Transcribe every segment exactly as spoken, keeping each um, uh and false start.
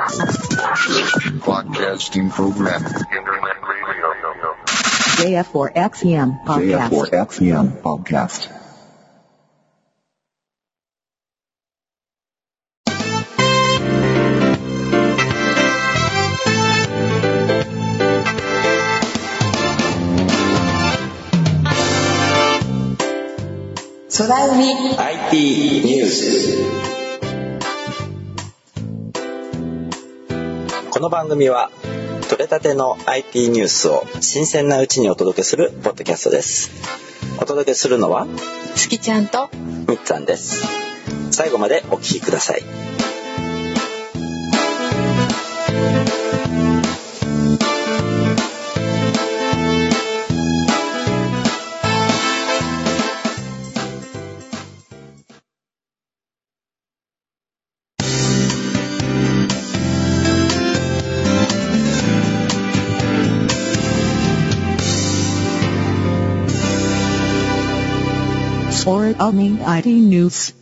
Broadcasting program. Internet radio. ジェイエフフォーエックスイーエムpodcast. ジェイエフフォーエックスイーエム podcast. 空海アイティー ニュース。この番組は取れたての アイティー ニュースを新鮮なうちにお届けするポッドキャストです。お届けするのはすきちゃんとみっつぁんです。最後までお聞きください。 空海 アイティー ニュース。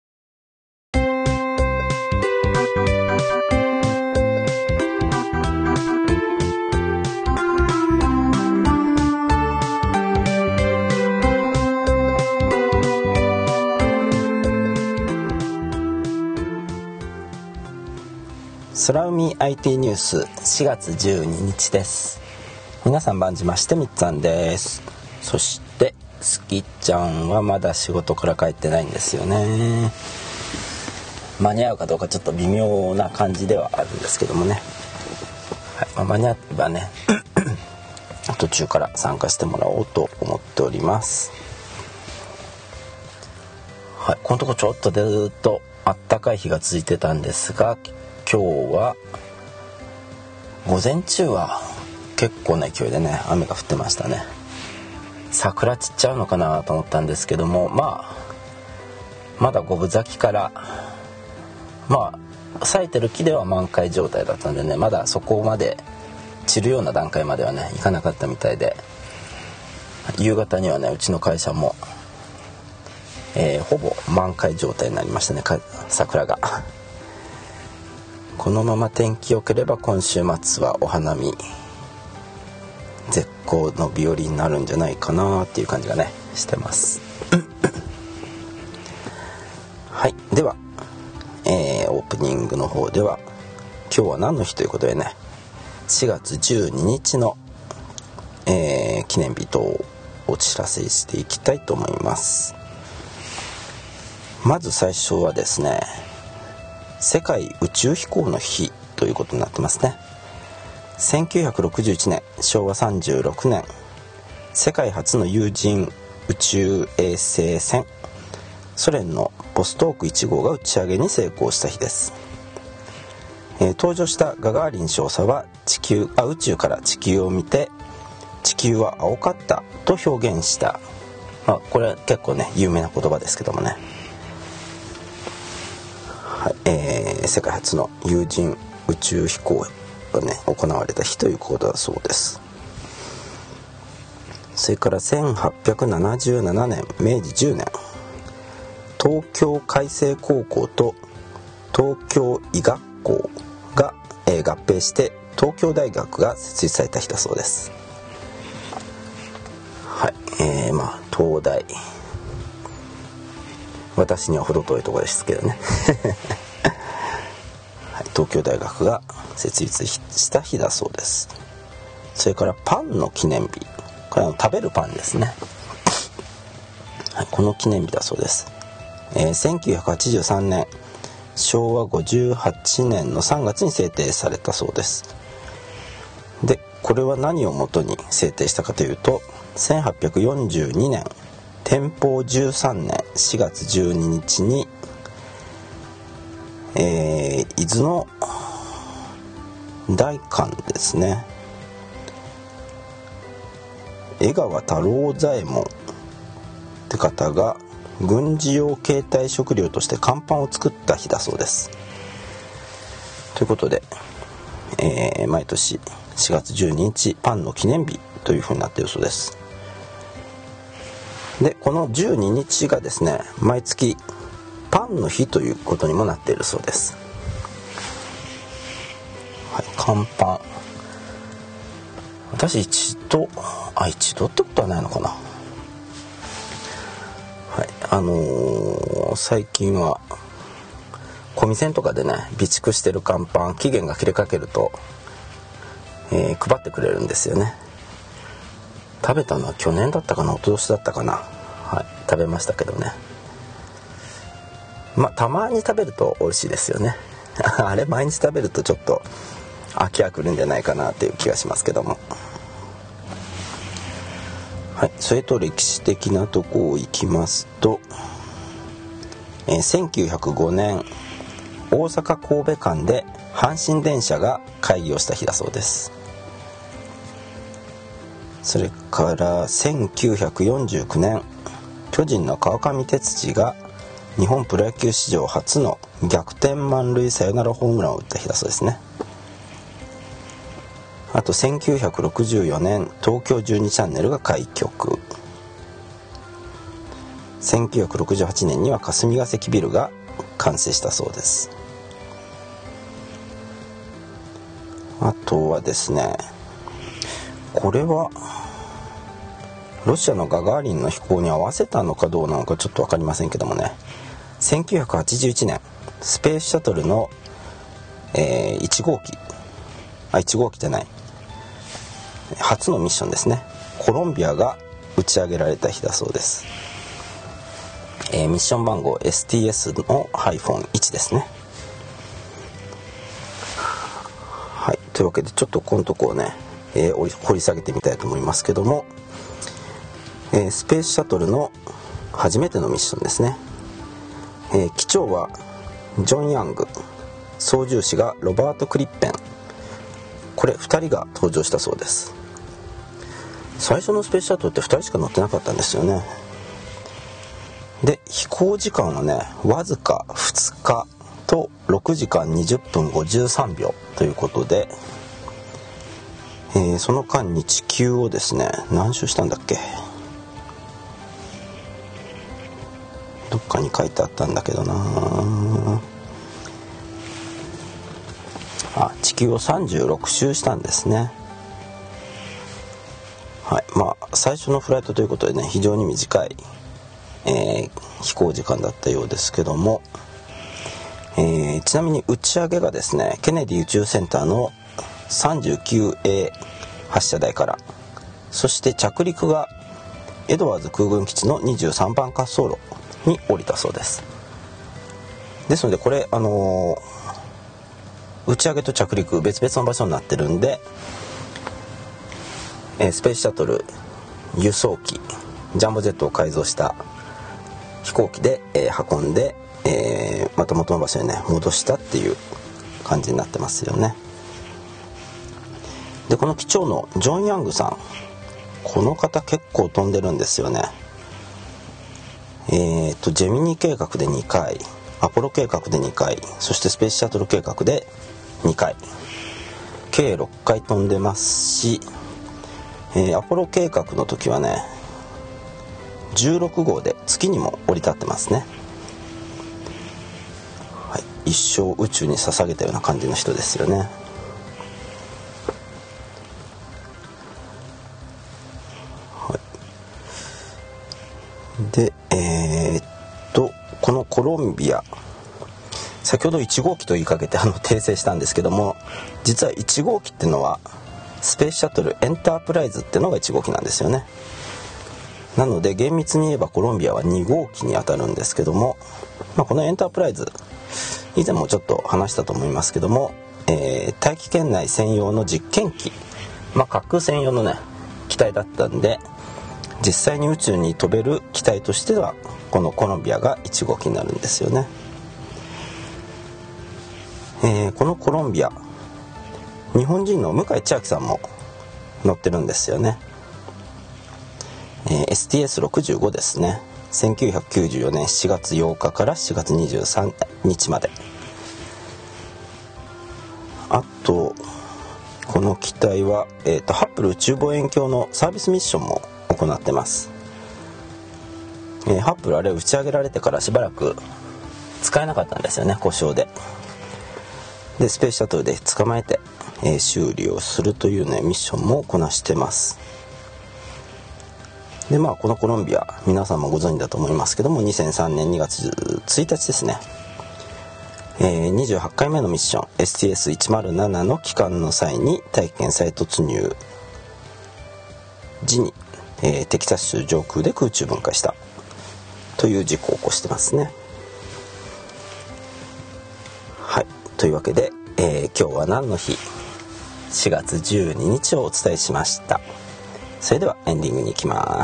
空海 アイティー ニュースしがつじゅうににちです。皆さん晩じましてみっつぁんです。そしてすきちゃんはまだ仕事から帰ってないんですよね。間に合うかどうかちょっと微妙な感じではあるんですけどもね、はいまあ、間に合えばね途中から参加してもらおうと思っております。はい、このとこちょっとずっとあったかい日が続いてたんですが、今日は午前中は結構な勢いでね雨が降ってましたね。桜散っちゃうのかなと思ったんですけども、まあまだ五分咲きからまあ咲いてる木では満開状態だったんでね、まだそこまで散るような段階まではねいかなかったみたいで、夕方にはねうちの会社も、えー、ほぼ満開状態になりましたね、桜が。このまま天気良ければ今週末はお花見絶好の日和になるんじゃないかなっていう感じがねしてますはい、では、えー、オープニングの方では今日は何の日ということでね、しがつじゅうににちの、えー、記念日とお知らせしていきたいと思います。まず最初はですね、世界宇宙飛行の日ということになってますね。せんきゅうひゃくろくじゅういちねんしょうわさんじゅうろくねん、世界初の有人宇宙衛星船ソ連のボストークいち号が打ち上げに成功した日です。えー、登場したガガーリン少佐は地球あ宇宙から地球を見て地球は青かったと表現した、まあ、これは結構ね有名な言葉ですけどもね、はいえー、世界初の有人宇宙飛行がね行われた日ということだそうです。それからせんはっぴゃくななじゅうななねんめいじじゅうねん、東京海星高校と東京医学校が、えー、合併して東京大学が設立された日だそうです。はい、えー、まあ東大、私には程遠いところですけどね東京大学が設立した日だそうです。それからパンの記念日、これは食べるパンですね、はい、この記念日だそうです。えー、せんきゅうひゃくはちじゅうさんねんしょうわごじゅうはちねんのさんがつに制定されたそうです。でこれは何をもとに制定したかというと、せんはっぴゃくよんじゅうにねん天保じゅうさんねんしがつじゅうににちにえー、伊豆の大官ですね、江川太郎左衛門って方が軍事用携帯食料として乾パンを作った日だそうです。ということで、えー、毎年しがつじゅうににちパンの記念日というふうになっているそうです。でこのじゅうににちがですね毎月パンの日ということにもなっているそうです。 はい、甲板、私一度あ一度ってことはないのかな。はい、あのー、最近はコミセンとかでね備蓄してる乾パン期限が切れかけると、えー、配ってくれるんですよね。食べたのは去年だったかな、一昨年だったかな。はい、食べましたけどね。まあたまに食べると美味しいですよねあれ毎日食べるとちょっと飽きが来るんじゃないかなっていう気がしますけども。はい、それと歴史的なとこを行きますと、えー、せんきゅうひゃくごねん大阪神戸間で阪神電車が開業した日だそうです。それからせんきゅうひゃくよんじゅうきゅうねん巨人の川上哲司が日本プロ野球史上初の逆転満塁サヨナラホームランを打った日だそうですね。あとせんきゅうひゃくろくじゅうよねん東京じゅうにチャンネルが開局。せんきゅうひゃくろくじゅうはちねんには霞ヶ関ビルが完成したそうです。あとはですね、これはロシアのガガーリンの飛行に合わせたのかどうなのかちょっと分かりませんけどもね、せんきゅうひゃくはちじゅういちねんスペースシャトルの、えー、いち号機あいち号機じゃない初のミッションですね、コロンビアが打ち上げられた日だそうです。えー、ミッション番号 エスティーエス の いち ですね。はい、というわけでちょっとこのとこをね、えー、掘り下げてみたいと思いますけども、えー、スペースシャトルの初めてのミッションですね。えー、機長はジョン・ヤング、操縦士がロバート・クリッペン、これふたりが登場したそうです。最初のスペースシャトルってふたりしか乗ってなかったんですよね。で飛行時間はねわずかふつかとろくじかんにじゅっぷんごじゅうさんびょうということで、えー、その間に地球をですね何周したんだっけ、どっかに書いてあったんだけどなあ、地球をさんじゅうろく周したんですね。はい、まあ最初のフライトということでね非常に短い、えー、飛行時間だったようですけども、えー、ちなみに打ち上げがですねケネディ宇宙センターの さんじゅうきゅうエー 発射台から、そして着陸がエドワーズ空軍基地のにじゅうさんばん滑走路に降りたそうです。ですのでこれあのー、打ち上げと着陸別々の場所になってるんで、えー、スペースシャトル輸送機ジャンボジェットを改造した飛行機で、えー、運んで、えー、また元の場所にね戻したっていう感じになってますよね。でこの機長のジョン・ヤングさん、この方結構飛んでるんですよね。えーとジェミニ計画でにかい、アポロ計画でにかい、そしてスペースシャトル計画でにかい、計ろっかい飛んでますし、えー、アポロ計画の時はねじゅうろく号で月にも降り立ってますね。はい、一生宇宙に捧げたような感じの人ですよね。はい、でえー、っとこのコロンビア、先ほどいち号機と言いかけてあの訂正したんですけども、実はいち号機っていうのはスペースシャトルエンタープライズっていうのがいち号機なんですよね。なので厳密に言えばコロンビアはに号機に当たるんですけども、まあ、このエンタープライズ以前もちょっと話したと思いますけども、えー、大気圏内専用の実験機、まあ、滑空専用のね機体だったんで、実際に宇宙に飛べる機体としてはこのコロンビアがいち号機になるんですよね。えー、このコロンビア、日本人の向井千秋さんも乗ってるんですよね。えー、エスティーエスろくじゅうご ですね。せんきゅうひゃくきゅうじゅうよねんしがつようかからしちがつにじゅうさんにちまで。あとこの機体は、えーと、ハッブル宇宙望遠鏡のサービスミッションも行ってます。えー、ハッブルあれ打ち上げられてからしばらく使えなかったんですよね、故障で。 でスペースシャトルで捕まえて、えー、修理をするというねミッションもこなしてます。でまあこのコロンビア皆さんもご存知だと思いますけども、にせんさんねんにがつついたちですね、えー、にじゅうはちかいめのミッション エスティーエスひゃくなな の帰還の際に大気圏再突入時に、えー、テキサス州上空で空中分解したという事故を起こしてますね。はい、というわけで、えー、今日は何の日、しがつじゅうににちをお伝えしました。それではエンディングに行きます。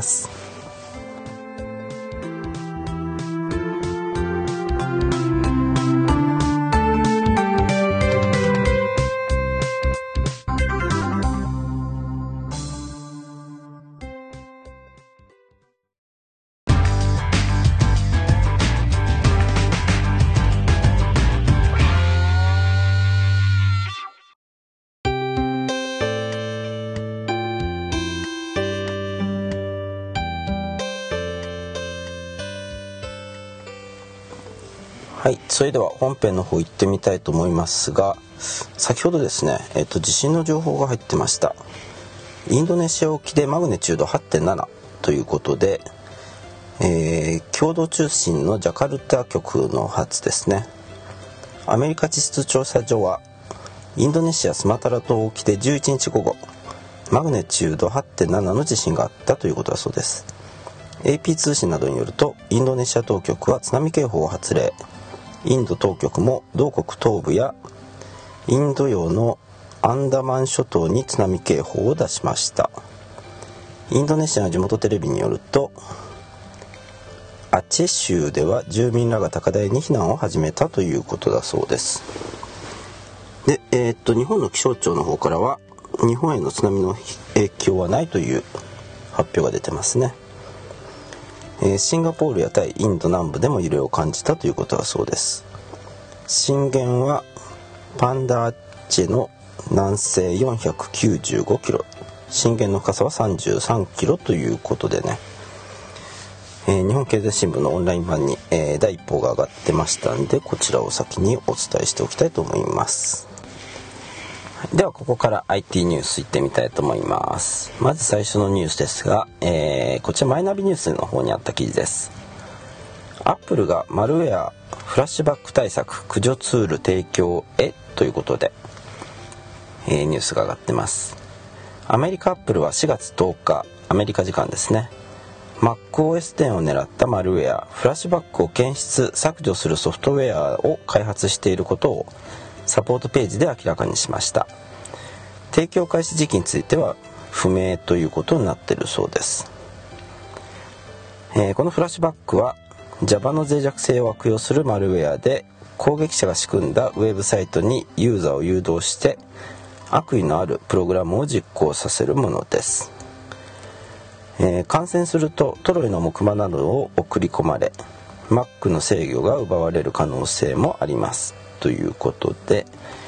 はい、それでは本編の方行ってみたいと思いますが、先ほどですね、えっと、地震の情報が入ってました。インドネシア沖でマグニチュード はってんなな ということで、えー、共同通信のジャカルタ局の発ですね。アメリカ地質調査所はインドネシアスマトラ島沖でじゅういちにちごごマグニチュード はってんなな の地震があったということだそうです。 エーピー 通信などによると、インドネシア当局は津波警報を発令。インド当局も同国東部やインド洋のアンダマン諸島に津波警報を出しました。インドネシアの地元テレビによると、アチェ州では住民らが高台に避難を始めたということだそうです。で、えー、っと日本の気象庁の方からは日本への津波の影響はないという発表が出てますね。えー、シンガポールやタイ、インド南部でも揺れを感じたということだそうです。震源はパンダアッチェの南西よんひゃくきゅうじゅうごキロ、震源の深さはさんじゅうさんキロということでね、えー、日本経済新聞のオンライン版に、えー、第一報が上がってましたんで、こちらを先にお伝えしておきたいと思います。ではここから アイティー ニュースいってみたいと思います。まず最初のニュースですが、えー、こちらマイナビニュースの方にあった記事です。アップルがマルウェアフラッシュバック対策駆除ツール提供へということで、えー、ニュースが上がってます。アメリカアップルはしがつとおか、アメリカ時間ですね、 マックオーエステン を狙ったマルウェアフラッシュバックを検出削除するソフトウェアを開発していることをサポートページで明らかにしました。提供開始時期については不明ということになっているそうです。えー、このフラッシュバックは Java の脆弱性を悪用するマルウェアで、攻撃者が仕組んだウェブサイトにユーザーを誘導して悪意のあるプログラムを実行させるものです。えー、感染するとトロイの木馬などを送り込まれ Mac の制御が奪われる可能性もありますということで、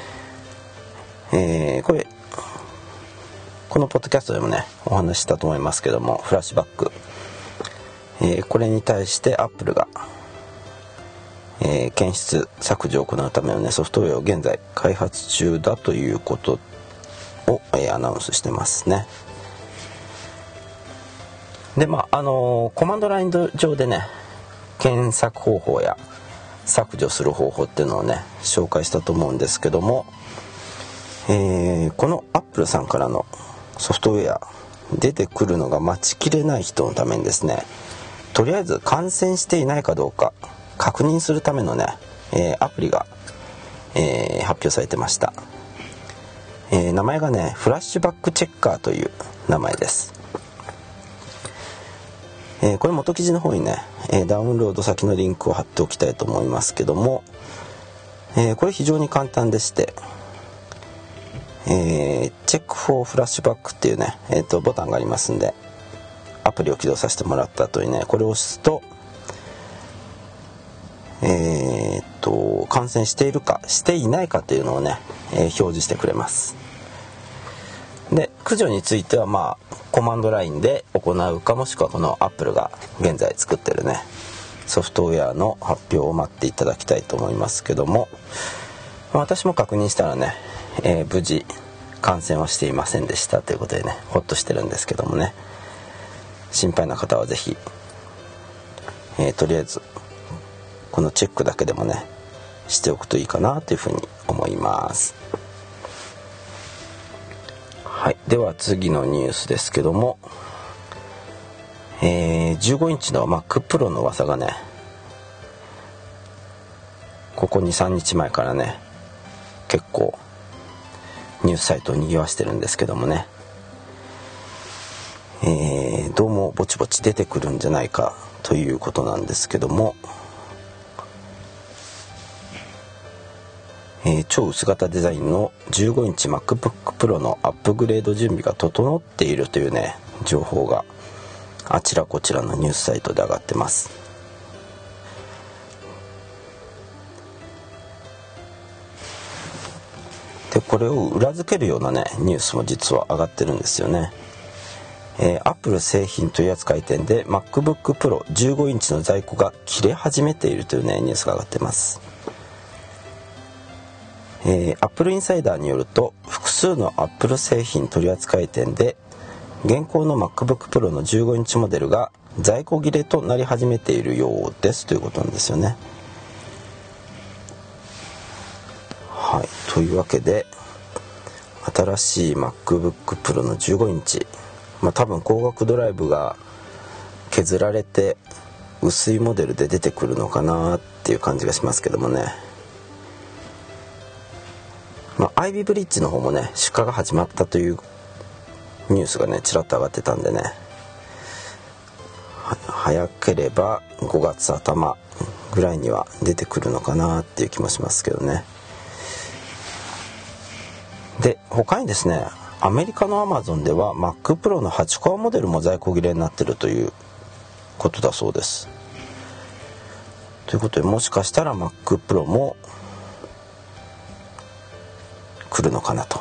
えー、これこのポッドキャストでもねお話ししたと思いますけども、フラッシュバック、えー、これに対してアップルが、えー、検出削除を行うための、ね、ソフトウェアを現在開発中だということを、えー、アナウンスしてますね。でまああのー、コマンドライン上でね検索方法や削除する方法っていうのをね紹介したと思うんですけども、えー、このアップルさんからのソフトウェア出てくるのが待ちきれない人のためにですね、とりあえず感染していないかどうか確認するためのね、えー、アプリが、えー、発表されてました。えー、名前がねフラッシュバックチェッカーという名前です。えー、これ元記事の方にね、えー、ダウンロード先のリンクを貼っておきたいと思いますけども、えー、これ非常に簡単でして、えー、チェックフォーフラッシュバックっていうね、えー、とボタンがありますんで、アプリを起動させてもらった後にねこれを押すと、えー、と感染しているかしていないかというのをね、えー、表示してくれます。で駆除についてはまあコマンドラインで行うか、もしくはこのアップルが現在作ってるねソフトウェアの発表を待っていただきたいと思いますけども、 私も確認したらね、えー、無事感染はしていませんでしたということでね、ほっとしてるんですけどもね、心配な方はぜひ、えー、とりあえずこのチェックだけでもねしておくといいかなというふうに思います。はい、では次のニュースですけども、えー、じゅうごインチの Mac Pro の噂がね、ここ にさんにちまえからね結構ニュースサイトを賑わしてるんですけどもね、えー、どうもぼちぼち出てくるんじゃないかということなんですけども、えー、超薄型デザインのじゅうごインチ MacBook Pro のアップグレード準備が整っているというね情報があちらこちらのニュースサイトで上がってます。でこれを裏付けるようなねニュースも実は上がってるんですよね。えー、Apple 製品取扱店で MacBook Pro じゅうごインチの在庫が切れ始めているというねニュースが上がってます。えー、Apple インサイダーによると複数の Apple 製品取扱店で現行の MacBook Pro のじゅうごインチモデルが在庫切れとなり始めているようですということなんですよね。はい、というわけで新しい MacBook Pro のじゅうごインチ、まあ、多分光学ドライブが削られて薄いモデルで出てくるのかなっていう感じがしますけどもね、まあ、アイビーブリッジの方もね出荷が始まったというニュースがねちらっと上がってたんでね、早ければごがつあたまぐらいには出てくるのかなっていう気もしますけどね。で他にですね、アメリカの Amazon では Mac Pro のはちコアモデルも在庫切れになってるということだそうです。ということでもしかしたら Mac Pro も来るのかなと、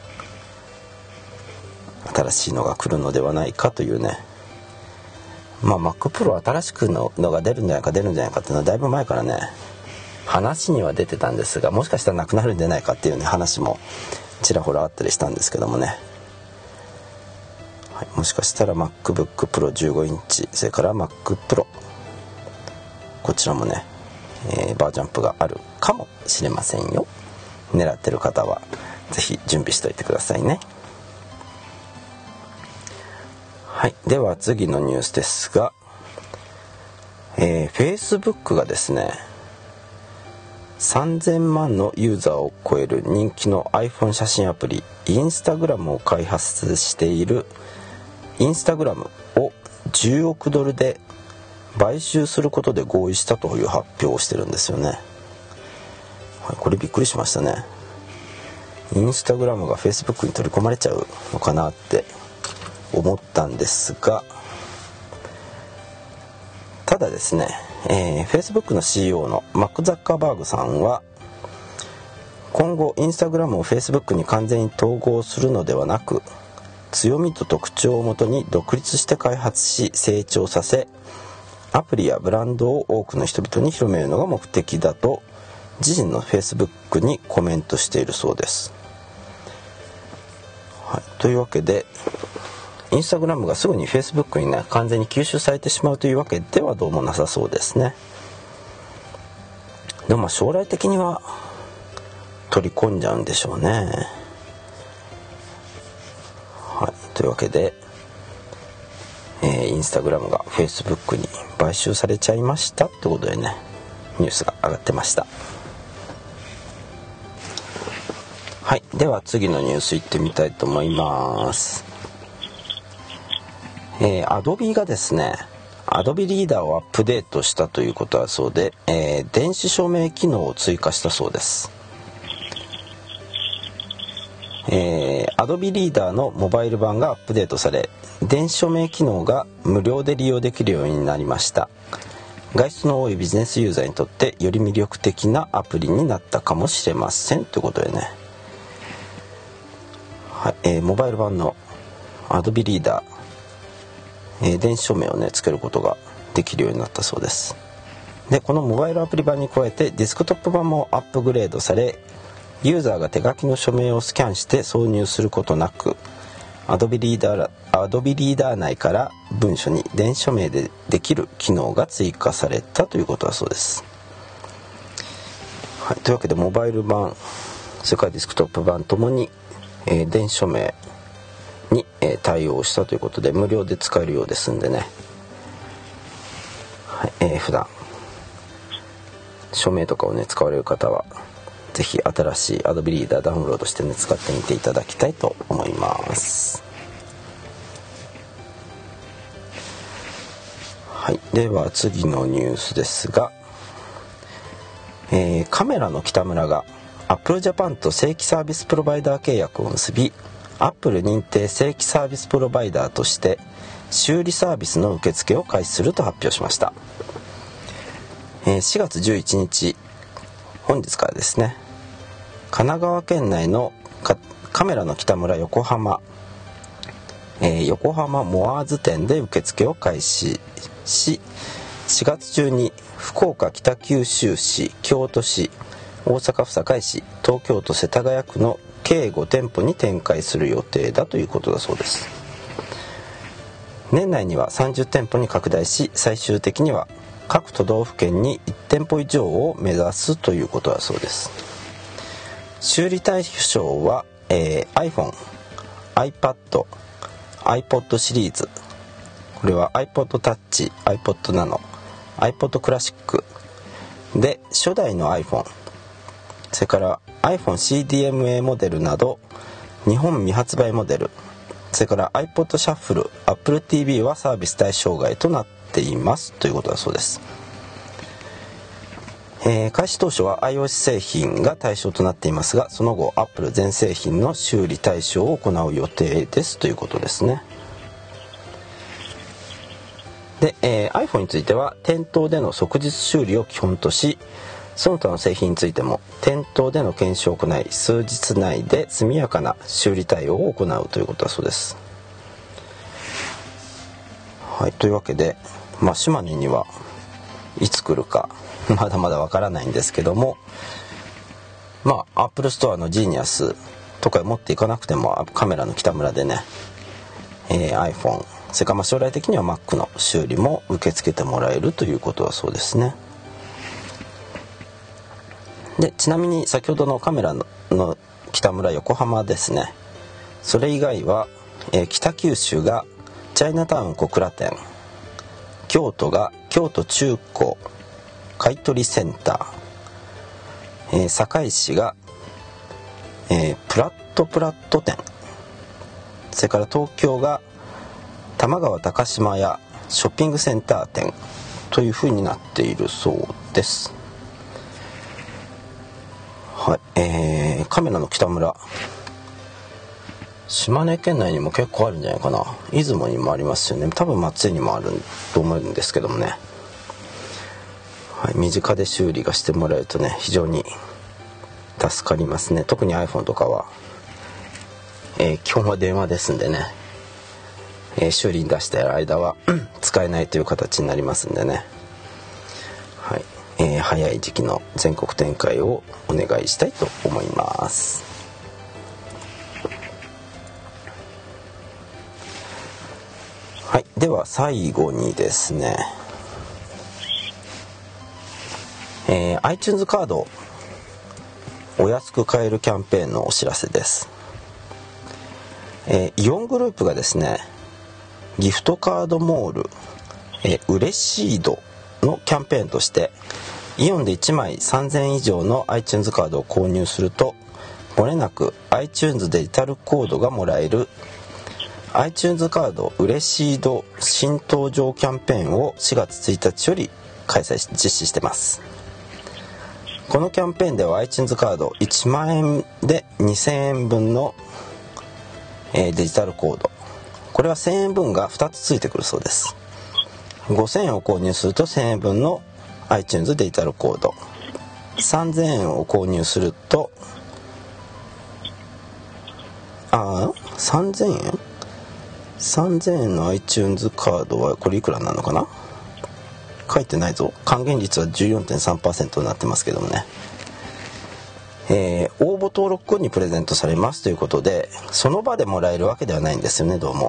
新しいのが来るのではないかというね、まあ Mac Pro 新しくののが出るんじゃないか出るんじゃないかっていうのはだいぶ前からね話には出てたんですが、もしかしたらなくなるんじゃないかっていうね話もちらほらあったりしたんですけどもね、はい、もしかしたら MacBook Pro じゅうごインチ、それから Mac Pro こちらもね、えー、バージョンアップがあるかもしれませんよ。狙ってる方はぜひ準備しておいてくださいね。はい、では次のニュースですが、えー、Facebook がですねさんぜんまんのユーザーを超える人気の iPhone 写真アプリ Instagram を開発している Instagram をじゅうおくドルで買収することで合意したという発表をしてるんですよね。はい、これびっくりしましたね。Instagram が Facebook に取り込まれちゃうのかなって思ったんですが、ただですね、えー、Facebook の シーイーオー のマック・ザッカーバーグさんは今後 Instagram を Facebook に完全に統合するのではなく、強みと特徴をもとに独立して開発し成長させ、アプリやブランドを多くの人々に広めるのが目的だと自身の Facebook にコメントしているそうです。はい、というわけでインスタグラムがすぐに Facebook にね完全に吸収されてしまうというわけではどうもなさそうですね。でもまあ将来的には取り込んじゃうんでしょうね。はい、というわけで、えー、インスタグラムが Facebook に買収されちゃいましたってことでねニュースが上がってました。はい、では次のニュースいってみたいと思います。えー、Adobe がですね Adobe リーダーをアップデートしたということだそうで、えー、電子署名機能を追加したそうです。えー、Adobe リーダーのモバイル版がアップデートされ、電子署名機能が無料で利用できるようになりました。外出の多いビジネスユーザーにとってより魅力的なアプリになったかもしれませんということでね、はい、えー、モバイル版の Adobe リーダー、えー、電子署名をねつけることができるようになったそうです。でこのモバイルアプリ版に加えてディスクトップ版もアップグレードされ、 ユーザーが手書きの署名をスキャンして挿入することなく、Adobe Reader、Adobe Reader 内から文書に電子署名でできる機能が追加されたということだそうです。はい、というわけでモバイル版、それからデスクトップ版ともに、えー、電子署名に、えー、対応したということで無料で使えるようですんでね、はい、えー、普段署名とかをね使われる方はぜひ新しい Adobe Reader ダウンロードしてね使ってみていただきたいと思います。はい、では次のニュースですが、えー、カメラの北村が Apple Japan と正規サービスプロバイダー契約を結び、 Apple 認定正規サービスプロバイダーとして修理サービスの受付を開始すると発表しました。えー、しがつじゅういちにち、本日からですね、神奈川県内のカメラの北村横浜、えー、横浜モアーズ店で受付を開始し、しがつ中に福岡北九州市、京都市、大阪府堺市、東京都世田谷区の計ご店舗に展開する予定だということだそうです。年内にはさんじゅう店舗に拡大し、最終的には各都道府県にいち店舗以上を目指すということだそうです。修理対象は、えー、iPhone、iPad、iPod シリーズ、これは iPod Touch、iPod Nano、iPod Classic で初代の iPhone、 それから iPhone シーディーエムエー モデルなど日本未発売モデル、それから iPod シャッフル、 Apple ティーブイ はサービス対象外となっていますということだそうです。えー、開始当初は iOS 製品が対象となっていますが、その後 Apple 全製品の修理対象を行う予定ですということですね。で、えー、iPhone については店頭での即日修理を基本とし、その他の製品についても店頭での検証を行い、数日内で速やかな修理対応を行うということだそうです。はい、というわけで、まあ、島根にはいつ来るかまだまだわからないんですけども、まあ Apple ストアのジーニアスとか持っていかなくてもカメラの北村でね、えー、iPhone、 それからまあ将来的には Mac の修理も受け付けてもらえるということはそうですね。で、ちなみに先ほどのカメラ の, の北村横浜ですね、それ以外は、えー、北九州がチャイナタウン小倉店、京都が京都中古買取センター、えー、堺市が、えー、プラットプラット店、それから東京が玉川高島屋ショッピングセンター店というふうになっているそうです。はい、えー、カメラの北村、島根県内にも結構あるんじゃないかな。出雲にもありますよね。多分松江にもあると思うんですけどもね。はい、身近で修理がしてもらえるとね、非常に助かりますね。特に iPhone とかは、えー、基本は電話ですんでね、えー、修理に出している間は使えないという形になりますんでね、はい、えー、早い時期の全国展開をお願いしたいと思います。はい、では最後にですね、えー、iTunes カードをお安く買えるキャンペーンのお知らせです。えー、イオングループがですね、ギフトカードモール、えー、嬉しい度のキャンペーンとして、イオンでいちまいさんぜんえん以上の iTunes カードを購入すると漏れなく iTunes デジタルコードがもらえる iTunes カード嬉しい度新登場キャンペーンをしがつついたちより開催し実施してます。このキャンペーンでは iTunes カードいちまんえんでにせんえんぶんの、えー、デジタルコード、これはせんえんぶんがふたつついてくるそうです。ごせんえんを購入するとせんえんぶんの iTunes デジタルコード、さんぜんえんを購入するとああさんぜんえんさんぜんえんの iTunes カードはこれいくらなのかな、書いてないぞ。還元率は じゅうよんてんさんパーセント になってますけどもね、 えー、応募登録後にプレゼントされますということで、その場でもらえるわけではないんですよね、どうも。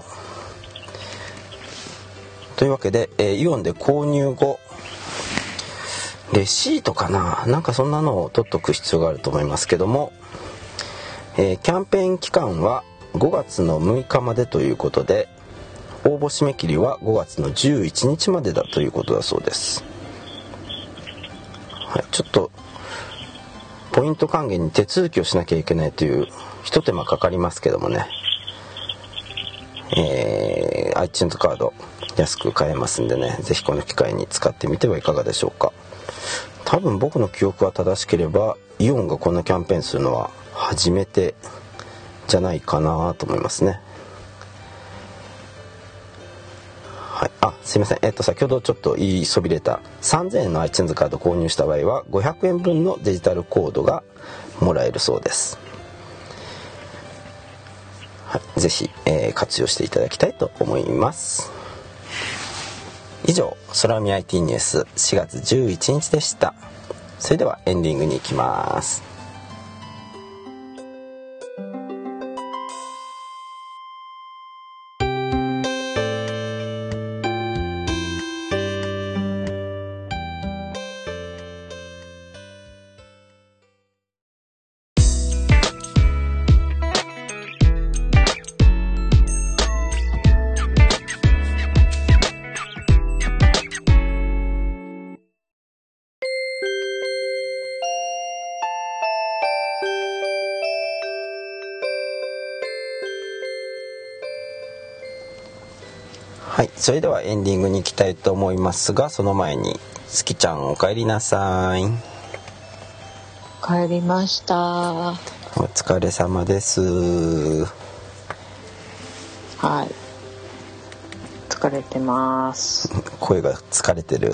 というわけで、えー、イオンで購入後レシートかな、なんかそんなのを取っとく必要があると思いますけども、えー、キャンペーン期間はごがつのむいかまでということで、応募締め切りはごがつのじゅういちにちまでだということだそうです。はい、ちょっとポイント還元に手続きをしなきゃいけないという一手間かかりますけどもね、えー、iTunes カード安く買えますんでね、ぜひこの機会に使ってみてはいかがでしょうか。多分僕の記憶は正しければイオンがこんなキャンペーンするのは初めてじゃないかなと思いますね。はい、あ、すいません、えっと先ほどちょっと言いそびれたさんぜんえんの iTunes カード購入した場合はごひゃくえんぶんのデジタルコードがもらえるそうです。はい、ぜひ、えー、活用していただきたいと思います。以上、空見 アイティー ニュースしがつじゅういちにちでした。それではエンディングに行きます。はい、それではエンディングに行きたいと思いますが、その前にすきちゃんお帰りなさい。 帰りました。 お疲れ様です。 はい、疲れてます。 声が疲れてる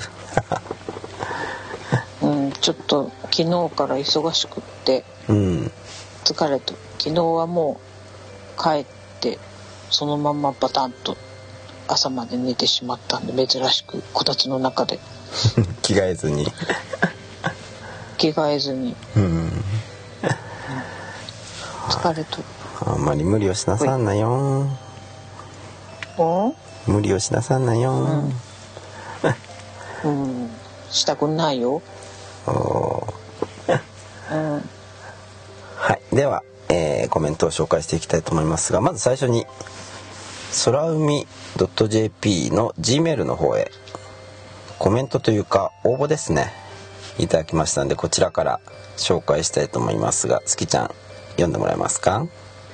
うん、ちょっと昨日から忙しくって、うん、疲れて、昨日はもう帰ってそのままバタンと朝まで寝てしまったんで、珍しくこたつの中で着替えずに着替えずに、うん、疲れとる。 あんまり無理をしなさんなよ。 お無理をしなさんなよ、 うんうん、したくないよ。お、 うん、はい、では、えー、コメントを紹介していきたいと思いますが、まず最初に空海 .jp の Gmail の方へコメントというか応募ですね、いただきましたので、こちらから紹介したいと思いますが、すきちゃん読んでもらえますか。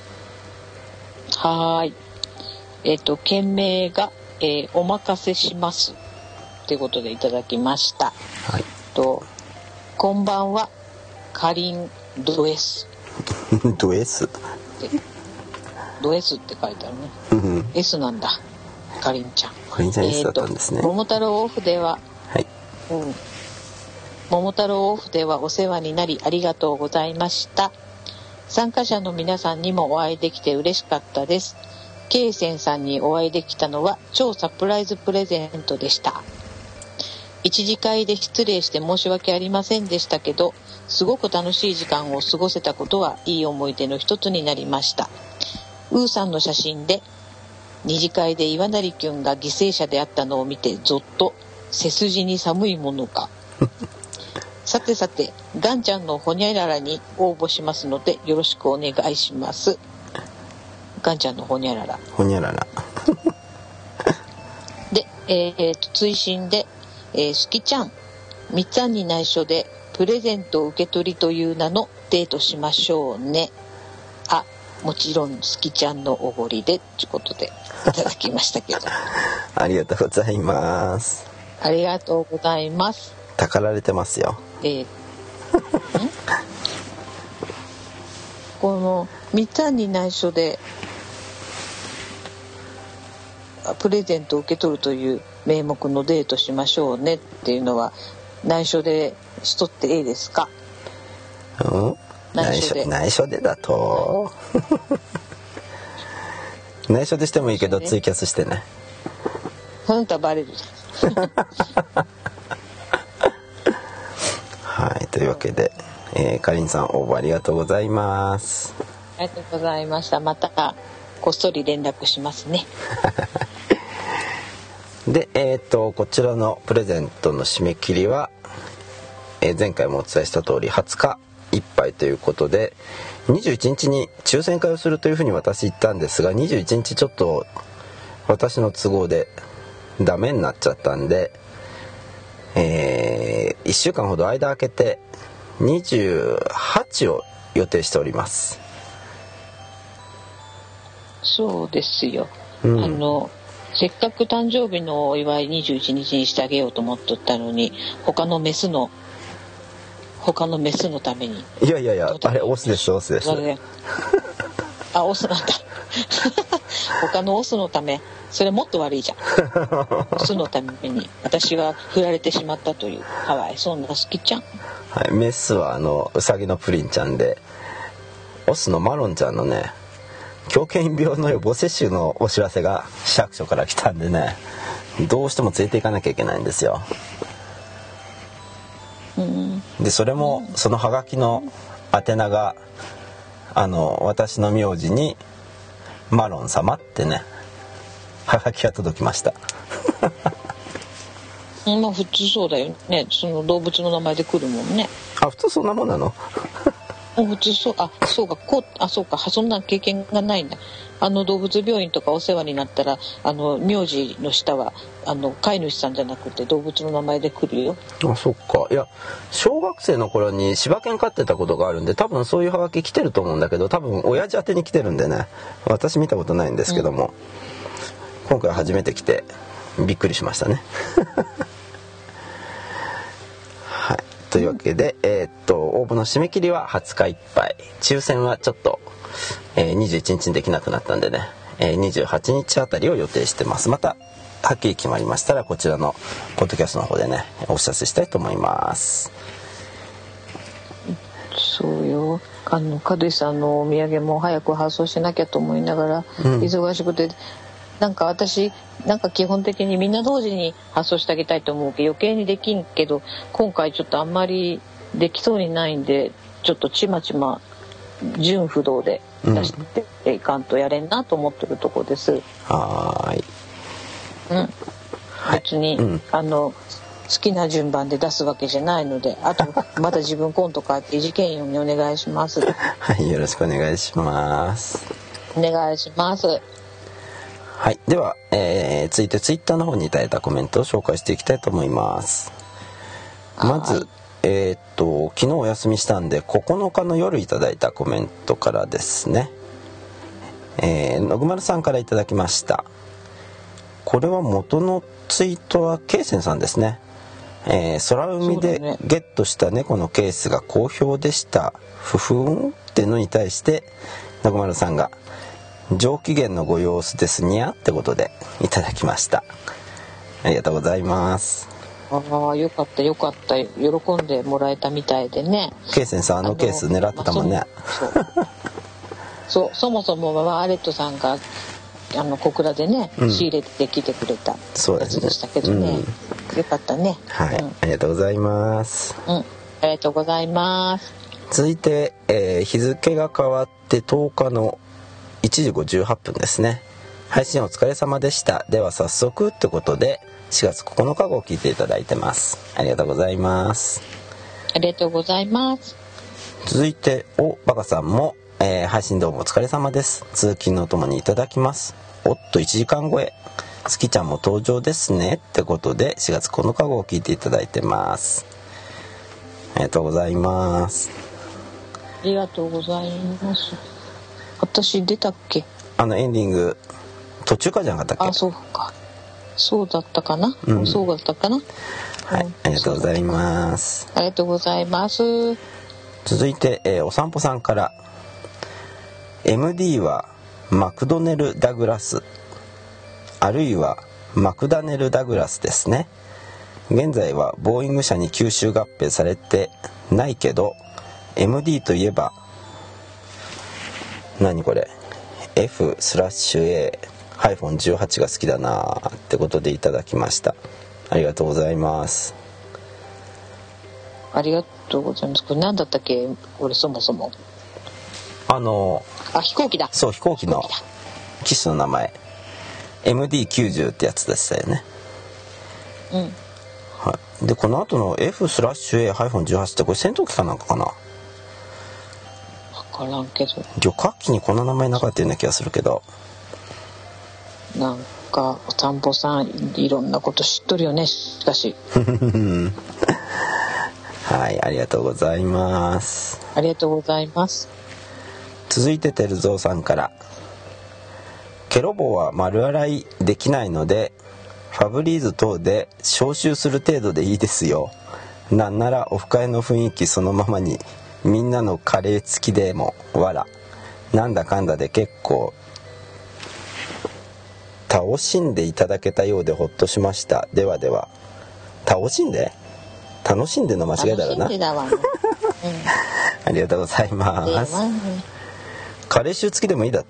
はい、えっと件名が、えー、お任せしますということでいただきました。はい、とこんばんは、かりんド S ド S ド S って書いてあるね、うん、S なんだ、かりんちゃん。 かりんちゃん S だったんですね。 桃太郎オフでは、はい、うん、桃太郎オフではお世話になりありがとうございました。参加者の皆さんにもお会いできて嬉しかったです。ケイセンさんにお会いできたのは超サプライズプレゼントでした。一次会で失礼して申し訳ありませんでしたけど、すごく楽しい時間を過ごせたことはいい思い出の一つになりました。ウーさんの写真で二次会で岩成きゅんが犠牲者であったのを見てゾッと、背筋に寒いものかさてさて、ガンちゃんのホニャララに応募しますのでよろしくお願いします。ガンちゃんのホニャララホニャララで、えー、と追伸で、えー、すきちゃんみっつに内緒でプレゼント受け取りという名のデートしましょうね。あ、もちろんすきちゃんのおごりでってことでいただきましたけどありがとうございます。 ありがとうございます。 たかられてますよ。えー、 このみっつに内緒でプレゼントを受け取るという名目のデートしましょうねっていうのは内緒でしとっていいですか。 うん、内緒で内緒でだと内緒でしてもいいけどツイキャスしてね。 ほんとバレるはい、というわけで、ええー、かりんさん応募ありがとうございます。 ありがとうございました。またこっそり連絡しますね。 で、えー、とこちらのプレゼントの締め切りは、えー、前回もお伝えした通りはつかいっぱいということで、にじゅういちにちに抽選会をするというふうに私言ったんですが、にじゅういちにちちょっと私の都合でダメになっちゃったんで、えー、いっしゅうかんほど間空けてにじゅうはちを予定しております。 そうですよ、 うん、 あのせっかく誕生日のお祝いにじゅういちにちにしてあげようと思っとったのに、他のメスの他のメスのために。いやいやいや、あれオスですオスです。 あ、オスなんだ。他のオスのため、それもっと悪いじゃん。オスのために私は振られてしまったという、かわいそうな好きちゃん。 はい、メスはあのウサギのプリンちゃんで、オスのマロンちゃんのね、狂犬病の予防接種のお知らせが市役所から来たんでね、どうしても連れて行かなきゃいけないんですよ。うん、でそれもそのハガキの宛名があの私の名字にマロン様ってね、ハガキが届きました。 まあ普通そうだよね、その動物の名前で来るもんね。 あ、普通そんなもんなの？ 普通そう、あ、そうか、こう、あ、そうか、そんな経験がないんだ。あの動物病院とかお世話になったら、あの名字の下はあの飼い主さんじゃなくて動物の名前で来るよ。 あ、そっか。いや、小学生の頃に柴犬飼ってたことがあるんで、多分そういうハガキ来てると思うんだけど、多分親父宛てに来てるんでね、私見たことないんですけども、うん、今回初めて来てびっくりしましたね。はい、というわけで、えー、っと応募の締め切りははつかいっぱい、抽選はちょっと、えー、にじゅういちにちにできなくなったんでね、えー、にじゅうはちにちあたりを予定してます。またはっきり決まりましたらこちらのポッドキャストの方でねお知らせしたいと思います。 そうよ、あの門井さんのお土産も早く発送しなきゃと思いながら、うん、忙しくて、なんか私なんか基本的にみんな同時に発送してあげたいと思うけど余計にできんけど、今回ちょっとあんまりできそうにないんで、ちょっとちまちま順不動で出していかんとやれんなと思ってるとこです。うん、 はーい、 うん、別に、はい、うん、あの好きな順番で出すわけじゃないので、あとまた自分コント書いて意見ようにお願いします。 はい、よろしくお願いします。 お願いします。 はい、では、えー、続いてツイッターの方にいただいたコメントを紹介していきたいと思います。まず、えー、っと昨日お休みしたんでここのかの夜いただいたコメントからですね、えー、のぐまるさんからいただきました。これは元のツイートはケイセンさんですね。えー、空海でゲットした猫のケースが好評でした、ふふんってのに対してのぐまるさんが上機嫌のご様子ですにゃってことでいただきました。ありがとうございます。 ああ、よかったよかった、喜んでもらえたみたいでね。 ケイセンさんあのケース狙ってたもんね。 そう、そもそもマーレットさんがあの小倉でね、うん、仕入れてきてくれたやつでしたけどね、うん、よかったね。 はい、うん、ありがとうございます。 うん、ありがとうございます。 続いて、えー、日付が変わってとおかのいちじごじゅうはっぷんですね。配信お疲れ様でした。では早速ってことでしがつここのか号を聞いていただいてます。ありがとうございます。 ありがとうございます。 続いておバカさんも、えー、配信どうもお疲れ様です。通勤のともにいただきます。おっといちじかん超え、月ちゃんも登場ですねってことでしがつここのか号を聞いていただいてます。ありがとうございます。 ありがとうございます。私出たっけ？ あのエンディング途中からじゃなかったっけ？ あ、そうか、そうだったかな、うん、そうだったかな。 はい、うん、ありがとうございます。 ありがとうございます。 続いて、えー、お散歩さんから エムディー はマクドネル・ダグラスあるいはマクダネル・ダグラスですね。現在はボーイング社に吸収合併されてないけど エムディー といえば何これ F スラッシュ A ハイフォンじゅうはち が好きだなってことでいただきました。ありがとうございます。 ありがとうございます。これ何だったっけ、これそもそも。 あのあ、飛行機だ。 そう、飛行機の機種の名前 エムディーきゅうじゅう ってやつでしたよね。 うん。 はい。でこの後の エフスラッシュエー じゅうはち ってこれ戦闘機かなんかかな。 分からんけど。 旅客機にこんな名前なかったような気がするけど。 なんかお散歩さんいろんなこと知っとるよね、しかし。 はい、ありがとうございます。 ありがとうございます。 続いててるぞうさんから、ケロボは丸洗いできないのでファブリーズ等で消臭する程度でいいですよ。なんならオフ会の雰囲気そのままにみんなのカレー付きでもわら、なんだかんだで結構楽しんでいただけたようでほっとしました。ではでは。楽しんで楽しんでの間違いだろうな。 楽しんでだわね、うん、 ありがとうございます。カレー臭付きでもいいだって。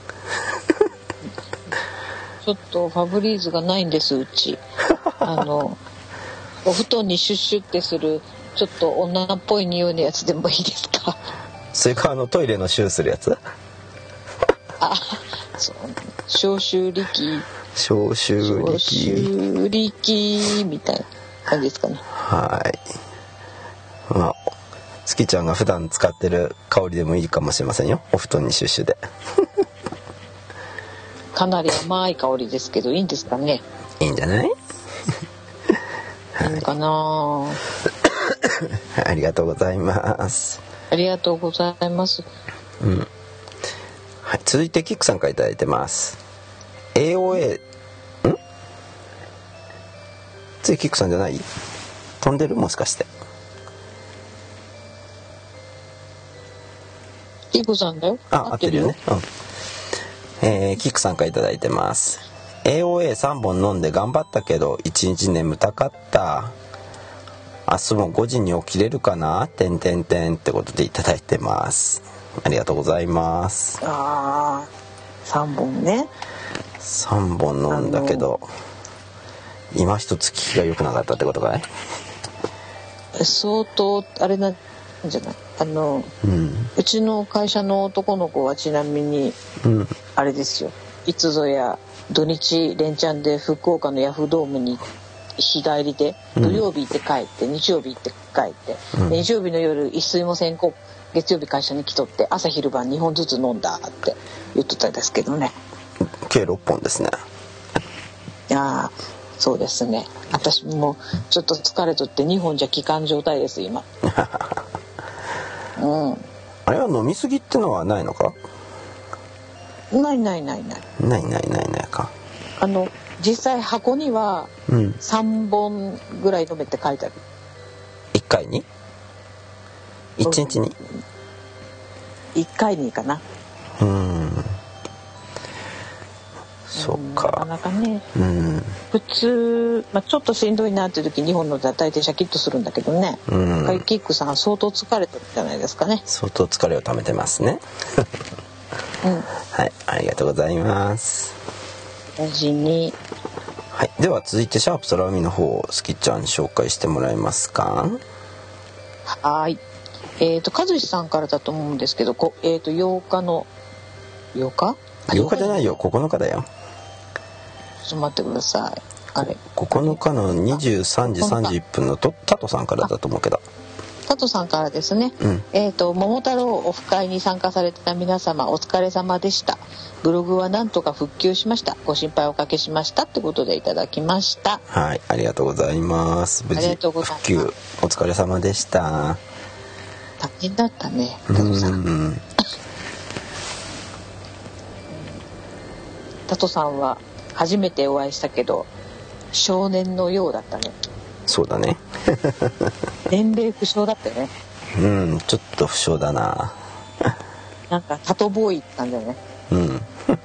ちょっとファブリーズがないんです、うち。あのお布団にシュッシュってするちょっと女っぽい匂いのやつでもいいですか。 それかあのトイレのシューするやつ。 あ、そう消臭力消臭力消臭力みたいな感じですかね。 はい。まあ月ちゃんが普段使ってる香りでもいいかもしれませんよ、お布団にシュッシュで。 かなり甘い香りですけどいいんですかね。 いいんじゃない？ いいのかな。 ありがとうございます。 ありがとうございます。 うん。はい、続いてキックさんからいただいてます。エーオーエー ん？次キックさんじゃない？飛んでるもしかして。 キックさんだよ。 あ、合ってるよね。うん。えー、キックさんからいただいてます。エーオーエーさん 本飲んで頑張ったけどいちにち眠たかった。明日もごじに起きれるかなてんてんてんってことでいただいてます。ありがとうございます。 ああ、さんぼんね。 さんぼん飲んだけど今一つ効きが良くなかったってことかい？ 相当あれなんじゃない？あの、うん、うちの会社の男の子はちなみに、うん、あれですよ、いつぞや土日連チャンで福岡のヤフードームに日帰りで土曜日行って帰って、うん、日曜日行って帰って、うん、日曜日の夜一睡もせんこ月曜日会社に来とって朝昼晩にほんずつ飲んだって言っとったんですけどね。 計ろっぽんですね。 ああ、そうですね。私もちょっと疲れとってにほんじゃ効かん状態です今。うん、 あれは飲みすぎってのはないのか？ ないないないないないないないないか。 あの実際箱にはさんぼんぐらい飲めって書いてある。 いっかいに？いちにちに？ いっかいにかな。 うーん、そうか。 なかなかね、 うん、 普通、まあ、ちょっとしんどいなっていう時にほん飲んだら大体シャキッとするんだけどね。うん、カイキックさん相当疲れてるんじゃないですかね。 相当疲れをためてますね。うん、はい、ありがとうございます。 大事に。 はい、では続いてシャープ空海の方をスキちゃん紹介してもらえますか？ はい。えっ、ー、と和志さんからだと思うんですけど、こえっ、ー、とようかのようか？ ようかじゃないよ、ここのかだよ。 ちょっと待ってください。あれ。 ここのかのにじゅうさんじさんじゅういっぷんのとタトさんからだと思うけど。 タトさんからですね。うん、えっ、ー、と桃太郎オフ会に参加されてた皆様お疲れ様でした。ブログはなんとか復旧しました。ご心配おかけしましたってことでいただきました。 はい、ありがとうございます。無事復旧お疲れ様でした。 大変だったね。タトさん。うんタトさんは初めてお会いしたけど少年のようだったね。 そうだね。 年齢不詳だったよね。 うん、ちょっと不詳だな。 なんかタトボーイって感じだよね。 うん。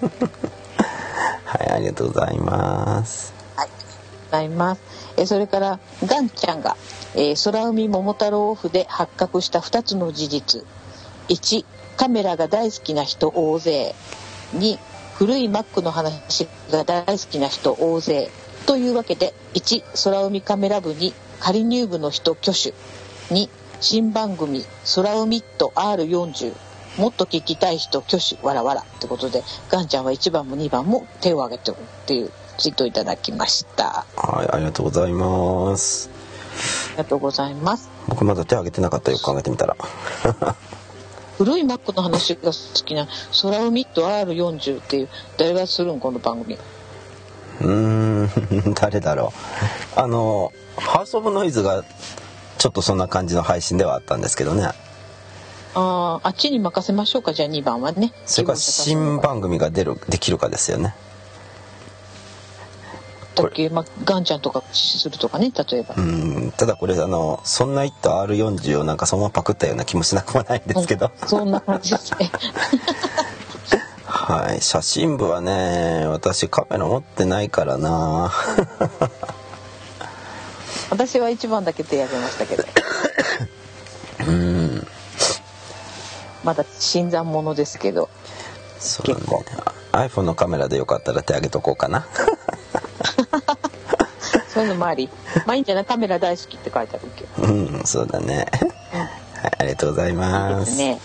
はい、ありがとうございます。 はい、ありがとうございます。えそれからガンちゃんが、えー、空海桃太郎オフで発覚したふたつの事実。いち、カメラが大好きな人大勢。に、古い Mac の話が大好きな人大勢。というわけで、いち、空海カメラ部に仮入部の人挙手。に、 新番組空海ット アールよんじゅう もっと聞きたい人挙手わらわらってことで、ガンちゃんはいちばんもにばんも手を挙げてるっていうツイートをいただきました。 はい、ありがとうございます。 ありがとうございます。 僕まだ手挙げてなかったよ、考えてみたら古い Mac の話が好きな空海ット アールよんじゅう っていう、誰がするんこの番組。 うーん誰だろう。あのハウスオブノイズがちょっとそんな感じの配信ではあったんですけどね。 ああ、あっちに任せましょうか。じゃあにばんはね。 それから新番組が出るできるかですよね。 だっけ、まあ、ガンちゃんとかするとかね、例えば。 うん、ただこれあのそんな一途 アールよんじゅう をなんかそのままパクったような気もしなくもないんですけど、 うん、そんな感じですねはい、写真部はね、私カメラ持ってないからな私はいちばんだけ手挙げましたけどうん、 まだ新参者ですけど。 そうだね、iPhone のカメラでよかったら手挙げとこうかなそういうのもあり、まあいいんじゃない、カメラ大好きって書いてあるけど。 うん、そうだね、うん、はい、ありがとうございます。 いいですね。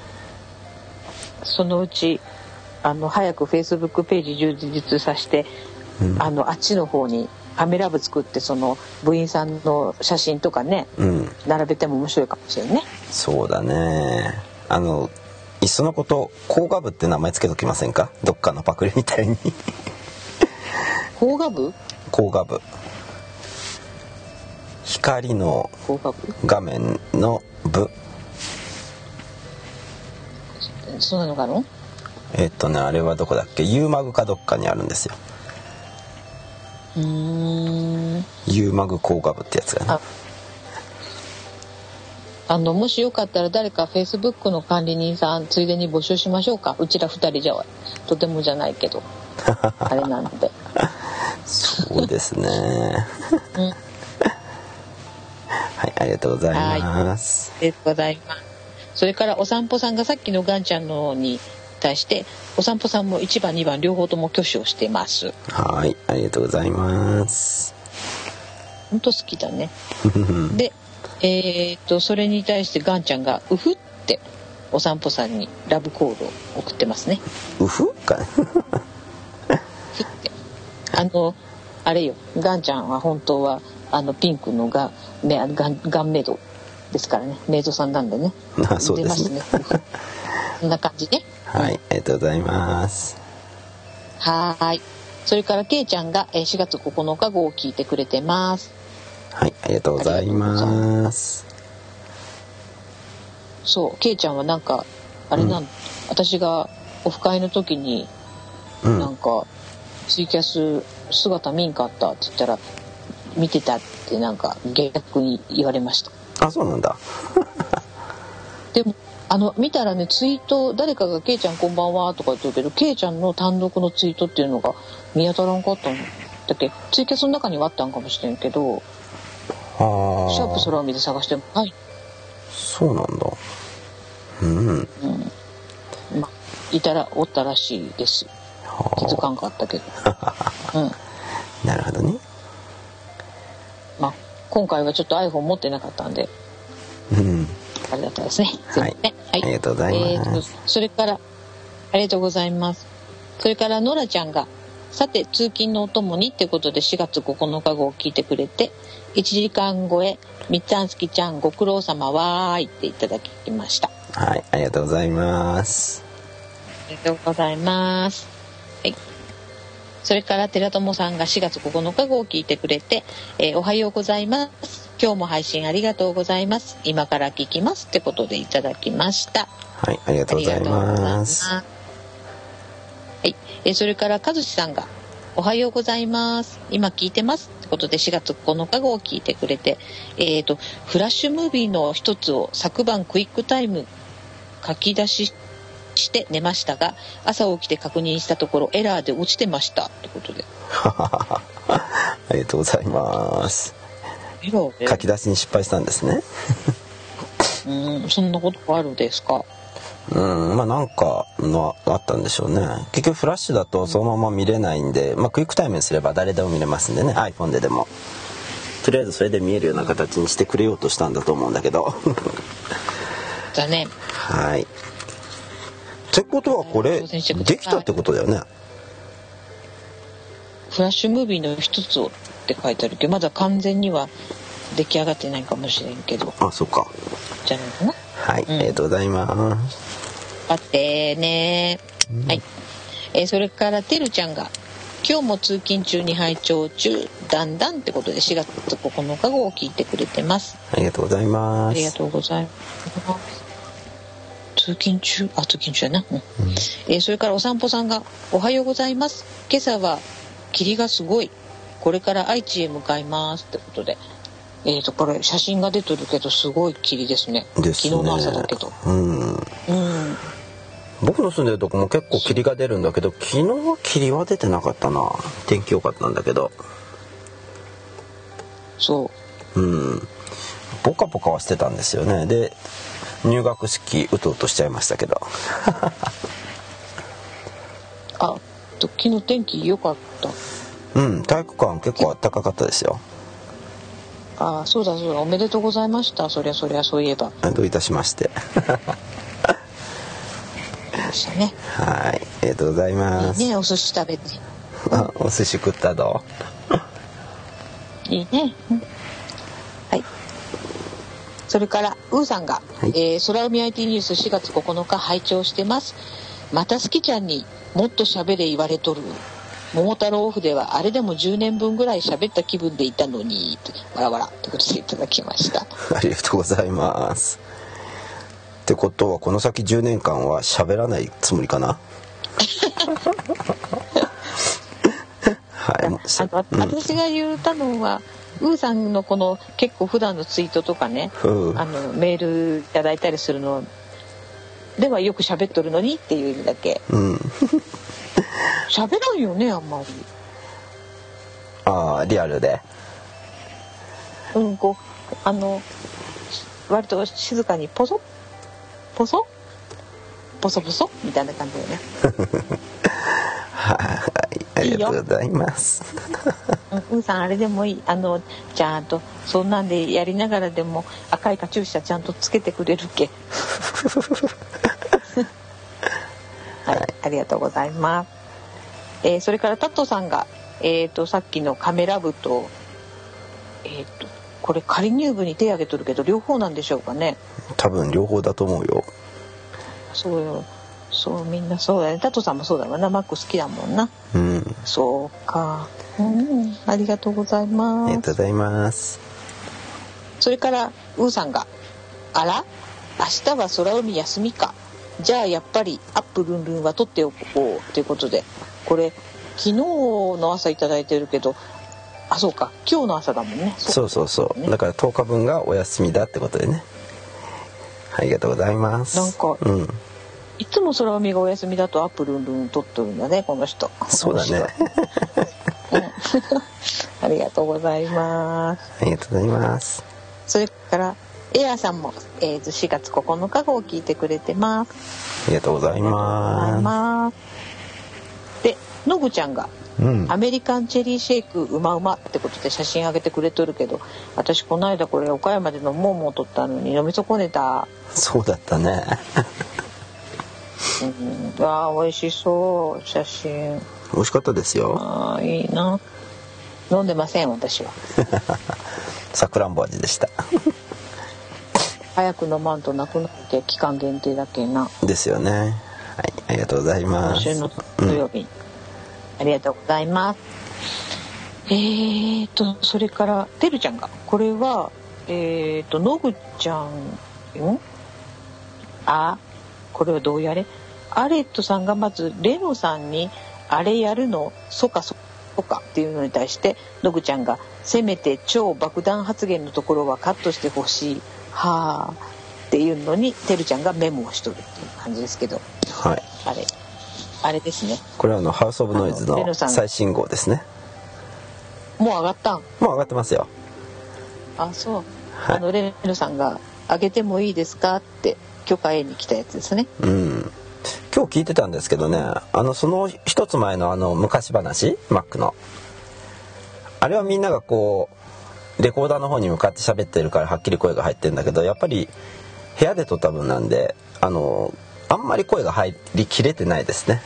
そのうちあの早く Facebook ページ充実させて、うん、あのあっちの方にカメラ部作って、その部員さんの写真とかね、うん、並べても面白いかもしれないね。 そうだね。あのいっそのこと工画部って名前つけときませんか、どっかのパクリみたいに工画部工画部光の画面の部、 そうなのかの。 えっとね、あれはどこだっけ、ユーマグかどっかにあるんですよ。 うーん、 ユーマグ工画部ってやつがね。ああのもしよかったら誰か Facebook の管理人さんついでに募集しましょうか。うちらふたりじゃとてもじゃないけどあれなのでそうですね、うん、はい、ありがとうございます。 ありがとうございます。それからお散歩さんがさっきのガンちゃんのに対してお散歩さんもいちばんにばん両方とも挙手をしています。 はい、ありがとうございます。 本当好きだねで、えー、っとそれに対してガンちゃんがうふってお散歩さんにラブコールを送ってますね。 うふかふってあのあれよ、ガンちゃんは本当はあのピンクのがガンガンメイドですからね、メイドさんなんでね。 あ、そうですね。 こんな感じね。 はい、ありがとうございます。 はい。それからケイちゃんがしがつここのか号を聞いてくれてます。 はい、ありがとうございます。 そう、ケイちゃんはなんかあれなん、うん、私がオフ会の時に、うん、なんかツイキャス姿見んかったって言ったら見てたってなんか逆に言われました。 あ、そうなんだでもあの見たらね、ツイート誰かがケイちゃんこんばんはとか言ってるけど、ケイちゃんの単独のツイートっていうのが見当たらんかったんだっけ。ツイキャスの中にはあったんかもしれんけど、シャープ空を見て探してもない。 そうなんだ。うん、うん、 まあいたらおったらしいです。気づかんかったけどうん、 なるほどね。 まあ今回はちょっと iPhone 持ってなかったんで、うん、あれだったですね。 はい、はい、ありがとうございます。えー、 それからありがとうございます。それからノラちゃんがさて通勤のお供にってことでしがつここのか号を聞いてくれて、いちじかん超えみっつあんすきちゃんご苦労様わーいっていただきました。 はい、ありがとうございます。 ありがとうございます。はい。それから寺友さんがしがつここのか号を聞いてくれて、えー、おはようございます。今日も配信ありがとうございます。今から聞きますってことでいただきました。 はい、ありがとうございます。 はい、えー、それから和志さんがおはようございます。今聞いてますってことでしがつここのか号を聞いてくれて、えーとフラッシュムービーの一つを昨晩クイックタイム書き出しして寝ましたが、朝起きて確認したところエラーで落ちてましたってことでありがとうございます。書き出しに失敗したんですねうん、そんなことあるんですか。 うん、まあなんかのあったんでしょうね。結局フラッシュだとそのまま見れないんで、まあ、クイックタイムにすれば誰でも見れますんでね、 iPhone ででも。 とりあえずそれで見えるような形にしてくれようとしたんだと思うんだけどだね。 はい。ってことはこれできたってことだよね。 フラッシュムービーの一つをって書いてあるけど、まだ完全には出来上がってないかもしれんけど。 あ、そうか。 じゃないかな。 はい、うん、ありがとうございます。 あってね、うん、はい。えー、それからてるちゃんが今日も通勤中に拝聴中だんだんってことでしがつここのか号を聞いてくれてます。 ありがとうございます。 ありがとうございます。通勤中、あ、通勤中やな、うんうん、えー、それからお散歩さんがおはようございます。今朝は霧がすごい。これから愛知へ向かいますってことで、えーとこれ写真が出てるけどすごい霧ですね。ですね。昨日の朝だけど。うん。うん。 僕の住んでるとこも結構霧が出るんだけど、昨日は霧は出てなかったな。天気良かったんだけど。 そう。 うん。ポカポカはしてたんですよね。で、入学式うとうとしちゃいましたけど。 あ、昨日天気良かった。 うん、体育館結構暖かかったですよ。 あ、そうだそうだ、おめでとうございました。そりゃそりゃそういえば。 どういたしまして。 でしたね。 はい、ありがとうございます。 いいね、お寿司食べて。 あ、お寿司食ったどう？いいね。うん、はい。それからウーさんが、はい、えー、空海 アイティー ニュースしがつここのか拝聴してます。また好きちゃんにもっと喋れ言われとる。桃太郎オフではあれでもじゅうねんぶんぐらい喋った気分でいたのにわらわらということでいただきました。 ありがとうございます。ってことはこの先じゅうねんかんは喋らないつもりかな。はい、あの、 うん、私が言ったのはウーさんのこの結構普段のツイートとかね、うん、あのメールいただいたりするのではよく喋っとるのにっていう意味だけ。うん喋らんよね、あんまり。 ああ、リアルで。 うん、こうあの割と静かにポソポソポソポソみたいな感じだよね。 はい、ありがとうございます。 うん、うんさんあれでもいい。あのちゃんとそんなんでやりながらでも赤いカチューシャちゃんとつけてくれるけ。はい、ありがとうございます。えー、それからタットさんが、えー、とさっきのカメラ部と、えー、とこれ仮入部に手挙げとるけど両方なんでしょうかね。 多分両方だと思うよ。 そうよ、そうみんなそうだね。タットさんもそうだわな、マック好きだもんな。 うん。 そうか、うん、ありがとうございます。 ありがとうございます。 それからウーさんが、あら明日は空海休みか。じゃあやっぱりアップルンルンは取っておこうということで、これ昨日の朝いただいてるけど、あ、そうか今日の朝だもんね。 そうそうそう、だからとおかぶんがお休みだってことでね。ありがとうございます。 なんか、うん、いつも空海がお休みだとアップルンルン取っとるんだね、この人。 そうだね。 ありがとうございます。 ありがとうございます。 それからエアさんも、えー、しがつここのか号を聞いてくれてます。 ありがとうございます。 で、のぐちゃんが、 うん、 アメリカンチェリーシェイクうまうまってことで写真あげてくれとるけど、私この間これ岡山で飲もうもうとったのに飲み損ねた。 そうだったね。 うん、わあ美味しそう。写真美味しかったですよ。 ああいいな。飲んでません私は。 さくらんぼ味でした。 早く飲まんとなくなって期間限定だけな。 ですよね。はい、ありがとうございます。 今週の土曜日、うん、ありがとうございます。えーとそれからてるちゃんが、これはえーとのぐちゃんんあこれはどうやれアレットさんがまずレノさんにあれやるのそかそかっていうのに対してのぐちゃんがせめて超爆弾発言のところはカットしてほしいはあっていうのにてるちゃんがメモをしとるっていう感じですけど、 はい、 あれあれですね。 これはあのハウスオブノイズの最新号ですね。 もう上がったん？ もう上がってますよ。 あ、そう、はい、あのレノさんが上げてもいいですかって許可得に来たやつですね。 うん。今日聞いてたんですけどね、あのその一つ前のあの昔話マックのあれはみんながこうレコーダーの方に向かって喋ってるからはっきり声が入ってるんだけど、やっぱり部屋で撮った分なんで、あのあんまり声が入りきれてないですね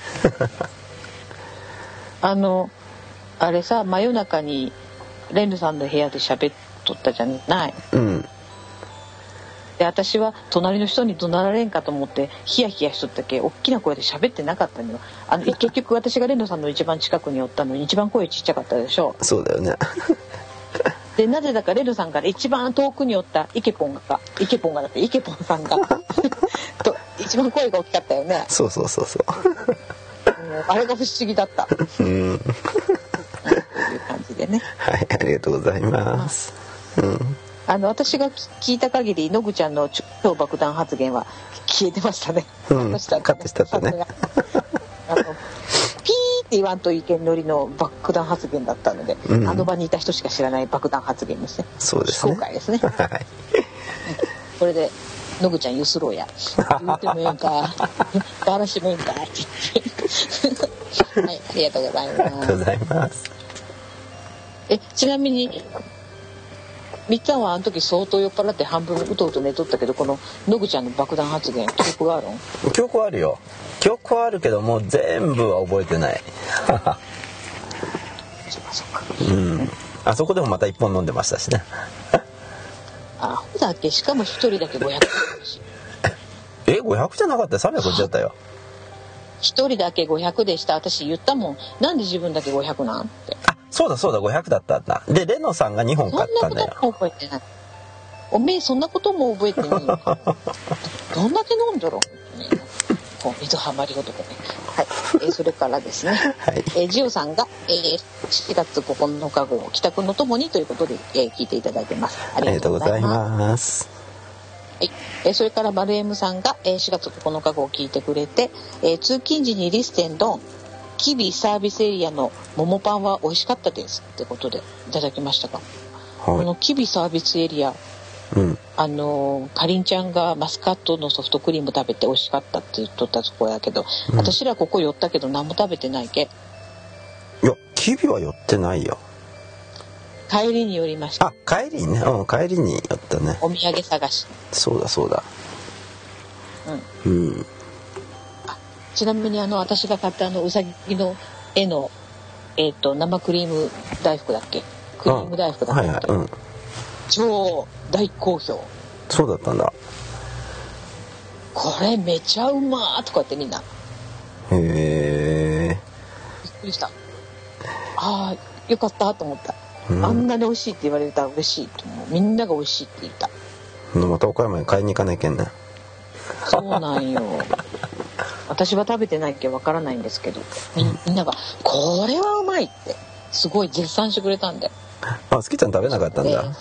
あのあれさ、真夜中にレンヌさんの部屋で喋っとったじゃない。 うん。 で私は隣の人に怒鳴られんかと思ってヒヤヒヤしとったけ、大きな声で喋ってなかったのよ。あの結局私がレンヌさんの一番近くにおったのに一番声ちっちゃかったでしょ。 そうだよねでなぜだかレンヌさんから一番遠くにおったイケポンがイケポンがだってイケポンさんがと一番声が大きかったよね。 そうそうそうそうあれが不思議だったうんという感じでね。 はい、ありがとうございます。うん、 あの私が聞いた限りのぐちゃんの超爆弾発言は消えてましたね。 うん、カットしたってね。 あのピーって言わんといけんのりの爆弾発言だったので、うん、あの場にいた人しか知らない爆弾発言ですね。 そうですね。 非公開ですね。 はい。 これでのぐちゃんゆすろうや。言ってもいいんか、バラしもいいんかって言って。はい、ありがとうございます。 ありがとうございます。 え、ちなみにみっちゃんはあの時相当酔っ払って半分うとうと寝とったけど、こののぐちゃんの爆弾発言記憶があるん？ 記憶はあるよ。記憶はあるけどもう全部は覚えてない。 そうかそうか。 うん。あそこでもまた一本飲んでましたしね。 あ、ほだっけ。しかも一人だけごひゃくえ、ごひゃくじゃなかったよ。さんびゃくごじゅうだったよ。 一人だけごひゃくでした。私言ったもん。なんで自分だけごひゃくなんって。 あ、そうだそうだ、ごひゃくだったんだ。でレノさんがにほん買ったんだよ。 そんなことも覚えてない。おめえそんなことも覚えてないのか。どんだけ飲んだろう。こう水はまり男ね。はい、えー、それからですね、 はい、 えー、ジオさんが、えー、しちがつここのか号帰宅のともにということで、えー、聞いていただいてます。ありがとうございます。はい、えー、それからマルエムさんが、えー、しがつここのか号を聞いてくれて、えー、通勤時にリステンドンキビサービスエリアの桃パンは美味しかったですってことでいただきましたか。はい、このキビサービスエリア、うん、あのかりんちゃんがマスカットのソフトクリーム食べて美味しかったって言っとったとこやけど、うん、私らここ寄ったけど何も食べてないけ。 いやキビは寄ってないよ。 帰りに寄りました。 あ、帰りにね、うん、帰りに寄ったね。 お土産探し。そうだそうだ。 うん。うん、あ、ちなみにあの私が買ったあのうさぎの絵のえっ、ー、と生クリーム大福だっけ？クリーム大福だっけ？はいはい、うん。超大好評。 そうだったんだ。 これめちゃうまーとかってみんな。 へえ。 びっくりした。あーよかったと思った、うん、あんなに美味しいって言われたら嬉しいと思う。みんなが美味しいって言った。 また岡山に買いに行かなきゃね。 そうなんよ。私は食べてないけどわからないんですけど、み, みんながこれはうまいってすごい絶賛してくれたんで。 あ、すきちゃん食べなかったんだ。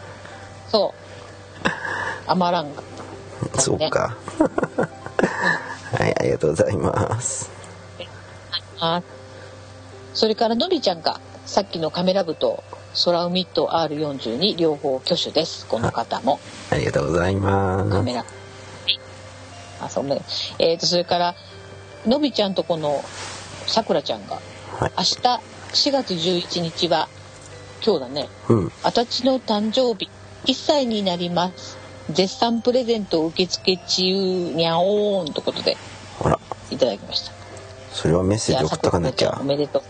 そう余らんかった、ね、 そうかはい、ありがとうございます。 あ、それからのびちゃんがさっきのカメラ部と空海と アールよんじゅうに 両方挙手です。この方もあ, ありがとうございます。 カメラあそうね、えー、とそれからのびちゃんとこのさくらちゃんが、はい、明日しがつじゅういちにちは今日だね、うん、あたちの誕生日いっさいになります。絶賛プレゼント受付中にゃおーんということでほらいただきました。 それはメッセージ送っとかなきゃ。 おめでと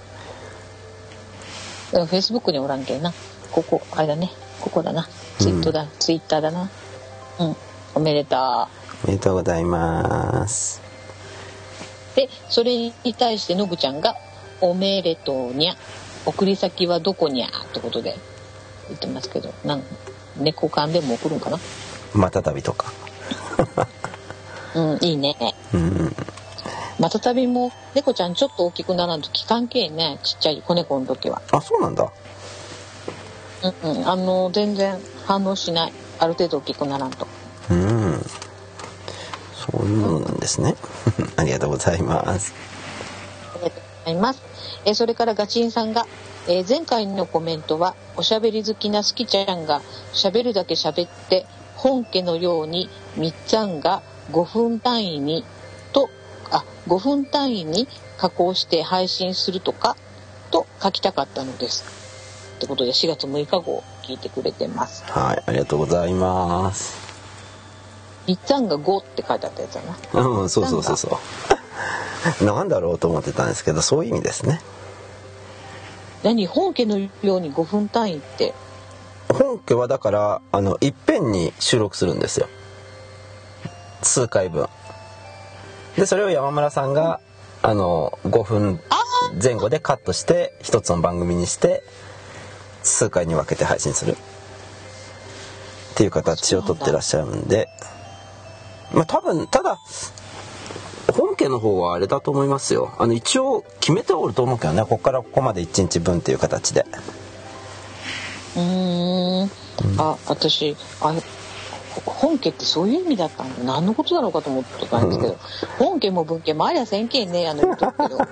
う。フェイスブックにおらんけんな。ここあれだね、ここだな、ツイートだ、うん、ツイッターだな。うん、おめでとう。 おめでとうございます。 でそれに対してのぐちゃんがおめでとうにゃ、送り先はどこにゃってことで言ってますけど、なん猫缶でも送るんかな。 またたびとかうんいいね、うん、またたびも猫ちゃんちょっと大きくならんと期間系ね、ちっちゃい子猫の時は。 あ、そうなんだ。 うんうん、あの全然反応しない、ある程度大きくならんと。 うん、そういうものなんですね、うん、ありがとうございます。 ありがとうございます。えそれからガチンさんが、えー、前回のコメントはおしゃべり好きなすきちゃんがしゃべるだけしゃべって本家のようにみっちゃんがごふん単位にとあごふん単位に加工して配信するとかと書きたかったのです。 ってことでしがつむいか号聞いてくれてます。 はい、ありがとうございます。 みっつんがごって書いてあったやつだな。 うん、そうそうそうそうなんだろうと思ってたんですけど、そういう意味ですね。 何、本家のようにごふん単位って。 本家はだからあのいっぺんに収録するんですよ、数回分で。それを山村さんがあのごふんぜん後でカットして一つの番組にして数回に分けて配信するっていう形をとってらっしゃるんで、まあ多分ただ本家の方はあれだと思いますよ。あの一応決めておると思うけどね、ここからここまでいちにちぶんっていう形で。 うーん、あ、私あ本家ってそういう意味だったんだ、何のことだろうかと思ってたんですけど、本家も文家もありゃせんけんね、あの言うとくけど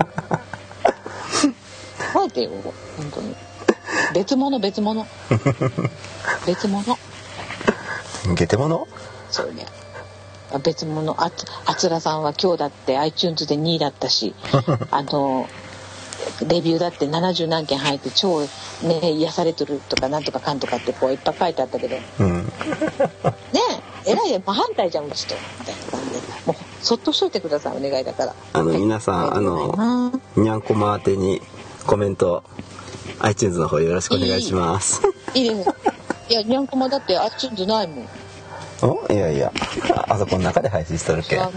書いてよ、本当に別物別物別物ゲテモノそうね、別物。ああつらさんは今日だって iTunes でにいだったしあのレビューだってななじゅうなんけん入って超ね癒されてるとかなんとかかんとかってこういっぱい書いてあったけど、うん、ねええらい真反対じゃんうちとみたいな感じで、もうそっとしといてください、お願いだから。 あの、はい、皆さんあのにゃんこま宛てにコメント iTunes の方よろしくお願いします。 いいいいですいやにゃんこまだって iTunes ないもん。 おいやいや あ, あそこの中で配信しとるけん。い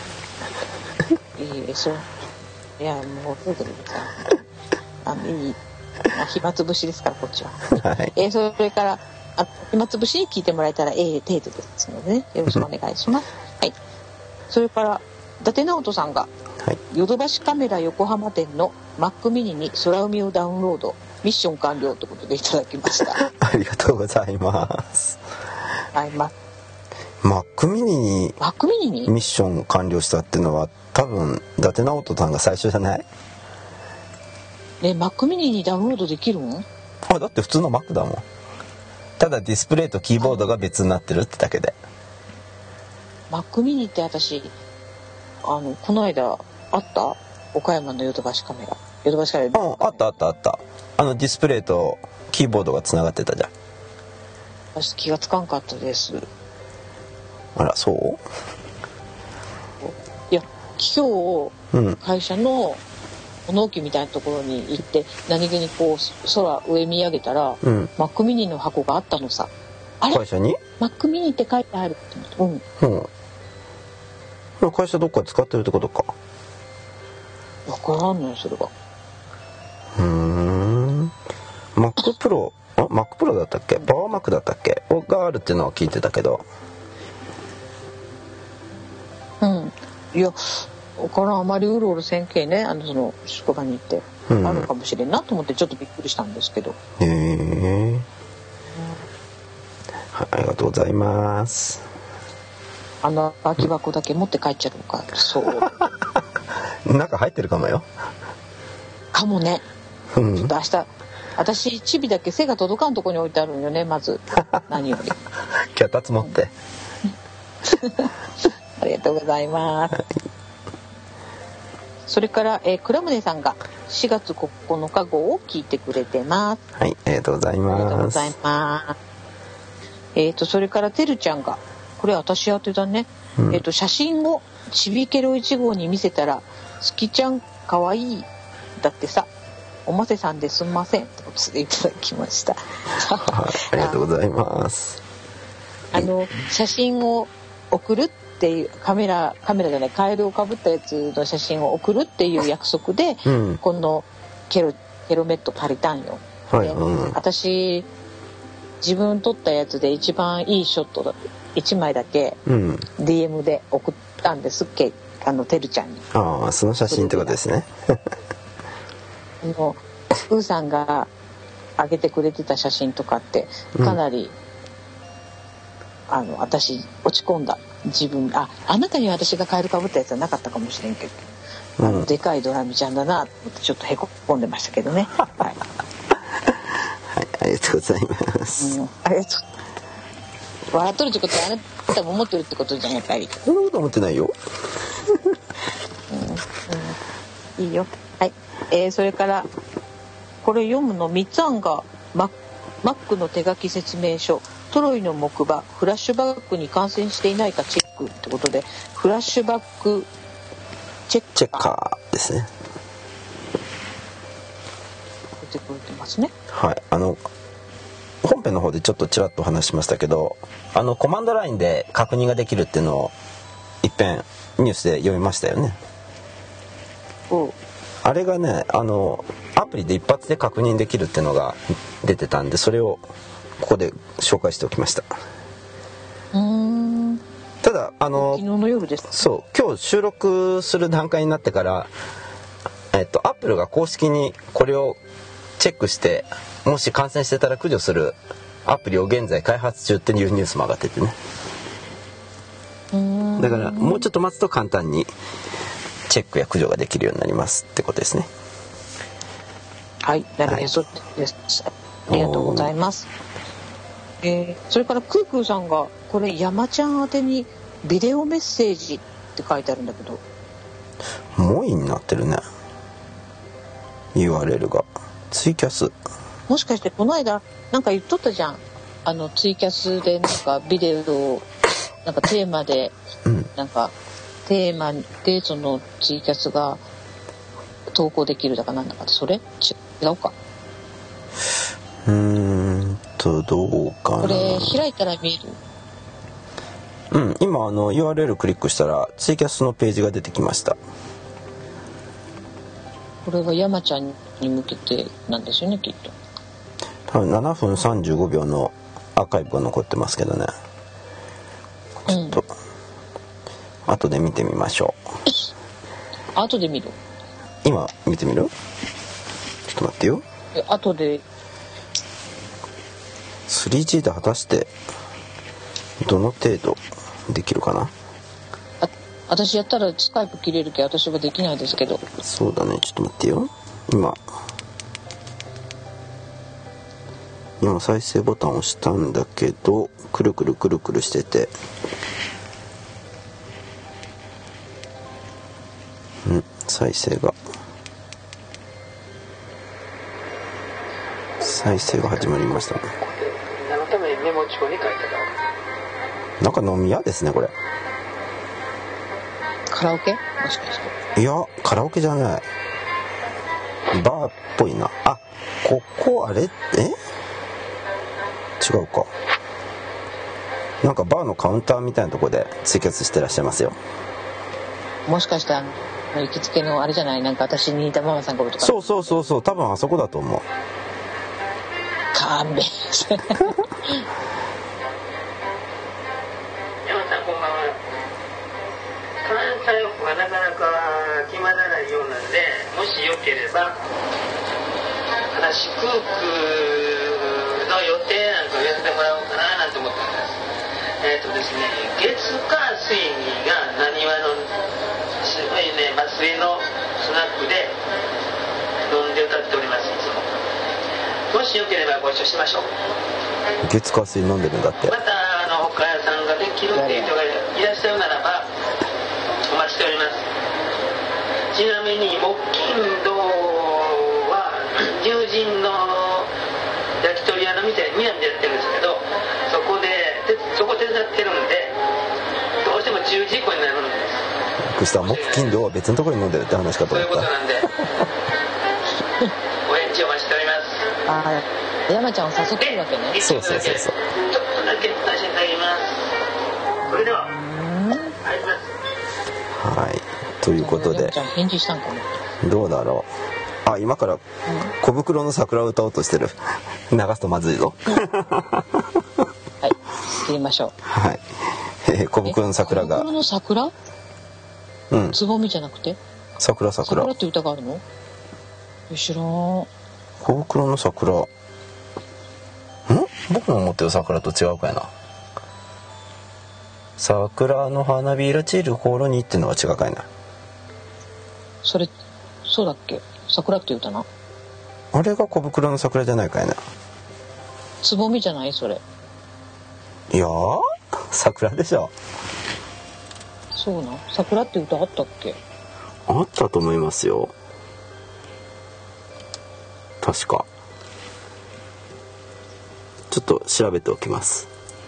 いそういやもうそうだけどさあのいい暇つぶしですからこっちは、はい、えー、それからあ暇つぶしに聞いてもらえたらええ程度ですのでね、よろしくお願いしますはい。それから伊達直人さんがヨドバシカメラ横浜店の Mac mini に空海をダウンロード、ミッション完了ということでいただきましたありがとうございます。 はい、ま Mac mini に Mac mini にミッション完了したっていうのは多分伊達直人さんが最初じゃない？ ね、Mac mini にダウンロードできるの？ あ、だって普通の Mac だもん。ただディスプレイとキーボードが別になってるってだけで。 Mac mini って私あのこの間あった岡山のヨドバシカメラヨドバシカメラ、 うん、あったあったあった。あのディスプレイとキーボードがつながってたじゃん。 私気がつかんかったです。 あら、そう？ いや今日会社の納期みたいなところに行って何気にこう空上見上げたら、うん、Mac mini の箱があったのさ。あれ？ 会社に？ Mac mini って書いてあるって思って。うん。 うん。会社どっかで使ってるってことか。 わからんのそれが。 うーん。Mac Pro、あ、Mac Pro だったっけ？パワー Mac だったっけ？があるっていうのは聞いてたけど。 うん。いや。おからあまりうろうろせんけいね、あのその職場に行って、うん、あるかもしれんなと思ってちょっとびっくりしたんですけど。 へえ、うん、はい、ありがとうございます。 あの空き箱だけ持って帰っちゃうのか、 そう中入ってるかもよ。 かもね、うん、ちょっと明日私チビだけ背が届かんとこに置いてあるんよね、まず何より脚立持って、 うん、ありがとうございます、はい。それから、えー、倉宗さんがしがつここのか号を聞いてくれてます。 はい、ありがとうございます。 ありがとうございます。えっとそれからてるちゃんが、これ私宛てだね。うん、えっと写真をちびケロいち号に見せたら、すきちゃんかわいいだってさ、おませさんですんませんってことでいただきました。 はい、ありがとうございます。 あの写真を送るっていうカメラカメラじゃないカエルをかぶったやつの写真を送るっていう約束で、うん、このケロケロメット借りたんよ。はい、うん、私自分撮ったやつで一番いいショットいちまいだけ ディーエム で送ったんですっけ、あのてるちゃんに。 ああ、その写真ってことですね。 あのウーさんが上げてくれてた写真とかってかなり、うん、あの私落ち込んだ。自分ああなたに私がカエルかぶったやつはなかったかもしれんけど、うん、あのでかいドラミちゃんだなってちょっとへこんでましたけどね。はい、はい、 ありがとうございます。うん、 ありがとう。笑っとるってことはあなたも思ってるってことじゃん、やっぱり。 そんなこと思ってないよ。 うんうん、いいよ。はい。えー、それからこれ読むのみっつ案がママックの手書き説明書、トロイの木馬、フラッシュバックに感染していないかチェックってことで、フラッシュバックチェッチェッカーですね。 出てくれてますね。 はい、あの本編の方でちょっとちらっと話しましたけど、あのコマンドラインで確認ができるっていうのを一遍ニュースで読みましたよね。 おう、 あれがね、あのアプリで一発で確認できるっていうのが出てたんで、それをここで紹介しておきました。 うーん、 ただあの昨日の夜です。 そう今日収録する段階になってから、えっとアップルが公式にこれをチェックして、もし感染してたら駆除するアプリを現在開発中っていうニュースも上がっててね。 うーん、 だからもうちょっと待つと簡単にチェックや駆除ができるようになりますってことですね。 はい、なるへそです。ありがとうございます。えー、それからクークーさんがこれ山ちゃん宛てにビデオメッセージって書いてあるんだけど、 もいになってるね ユーアールエル が。ツイキャス、 もしかしてこの間なんか言っとったじゃん、あのツイキャスでなんかビデオをなんかテーマで、 うん、 なんかテーマでそのツイキャスが投稿できるだかなんだかって、それ違うか。 うーんとどうかな。 これ開いたら見える。 うん、今あの ユーアールエル クリックしたらツイキャスのページが出てきました。 これは山ちゃんに向けてなんですよね、きっと。 多分ななふんさんじゅうごびょうのアーカイブが残ってますけどね。ちょっと、うん、後で見てみましょう。後で見る。 今見てみる？ちょっと待ってよ。 え、後で。 スリージー で果たしてどの程度できるかな。 あ、私やったらスカイプ切れるけど私はできないですけど。 そうだね、ちょっと待ってよ。今今再生ボタンを押したんだけど、くるくるくるくるしてて、うん再生が再生が始まりましたね。 何のためにメモ帳に書いてたの？なんか飲み屋ですねこれ。 カラオケ？もしかして。 いやカラオケじゃない。バーっぽいな。あ、ここあれ？え？違うか。なんかバーのカウンターみたいなところでツイキャスしてらっしゃいますよ。 もしかしてあの行きつけのあれじゃない、なんか私に似たママさんがおるとか。 そうそうそうそう、多分あそこだと思う。 勘弁して。 山さんこんばんは。関西府がなかなか決まらないようなので、もしよければ私クークの予定なんかをやってもらおうかななんて思ってます。えっとですね、月火水がなにわのすごいね、松江のスナックで飲んで歌っております。いつももしよければご一緒しましょう。 月火水飲んでるんだって。 またあの他屋さんができるっていう人がいらっしゃるならばお待ちしております。ちなみに木金土は友人の焼き鳥屋の店に南でやってるんですけど、そこでそこ手伝ってるんでどうしてもじゅうじ以降になるんです。 くした木金土は別のところに飲んでるって話かと思った。 そういうことなんでお返事お待ちしております。 ああ、山ちゃんを誘ってるわけね。 そうそうそうそう。 ちょっとだけ出していただきます。それでは入ります。 はい、ということで山ちゃん返事したんかな。 どうだろう。あ、今から小袋の桜を歌おうとしてる。流すとまずいぞ。 はい、切りましょう。 はい、えー、小袋の桜が。 小袋の桜？ うん。 つぼみじゃなくて？ 桜桜。 桜って歌があるの？知らん。 小袋の桜。ん？僕の思ってる桜と違うかやな。桜の花びら散る頃にっていうのは違うかいな。 それそうだっけ？桜って歌な。 あれが小袋の桜じゃないかいな。 つぼみじゃないそれ。 いやー桜でしょ。 そうな。桜って歌あったっけ？ あったと思いますよ。 確か。ちょっと調べておきます。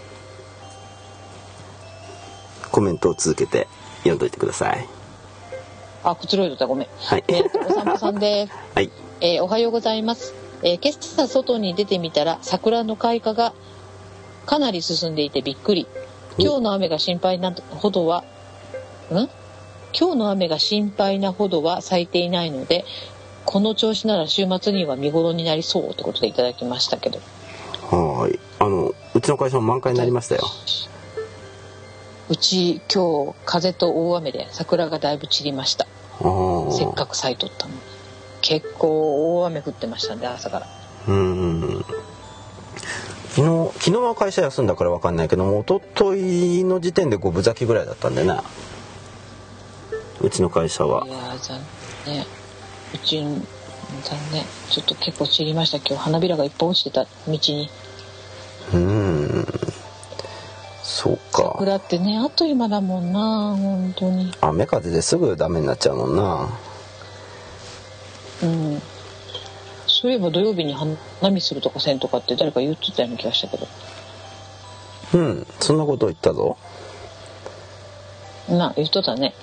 コメントを続けて読んどいてください。 あ、くつろいとった、ごめん。 はい。 えー、お散歩さんです。 はい。 えー、おはようございます。えー、今朝外に出てみたら桜の開花がかなり進んでいてびっくり。今日の雨が心配なほどは、ん？今日の雨が心配なほどは咲いていないので、この調子なら週末には見頃になりそうってことでいただきましたけど。 はい。あのうちの会社も満開になりましたよ。 うち今日風と大雨で桜がだいぶ散りました。せっかく咲いとったのに結構大雨降ってましたんで朝から。 うーん。昨日昨日は会社休んだから分かんないけども、一昨日の時点で五分咲きぐらいだったんでね。うちの会社は。 いやー残念。うち残念。ちょっと結構散りました。今日花びらがいっぱい落ちてた道に。 うーん。そうか。 桜ってねあっという間だもんな本当に。 雨風ですぐダメになっちゃうもんな。 うん。そういえば土曜日に花見するとかせんとかって誰か言ってたような気がしたけど。 うん、そんなこと言ったぞ。 な、言っとったね。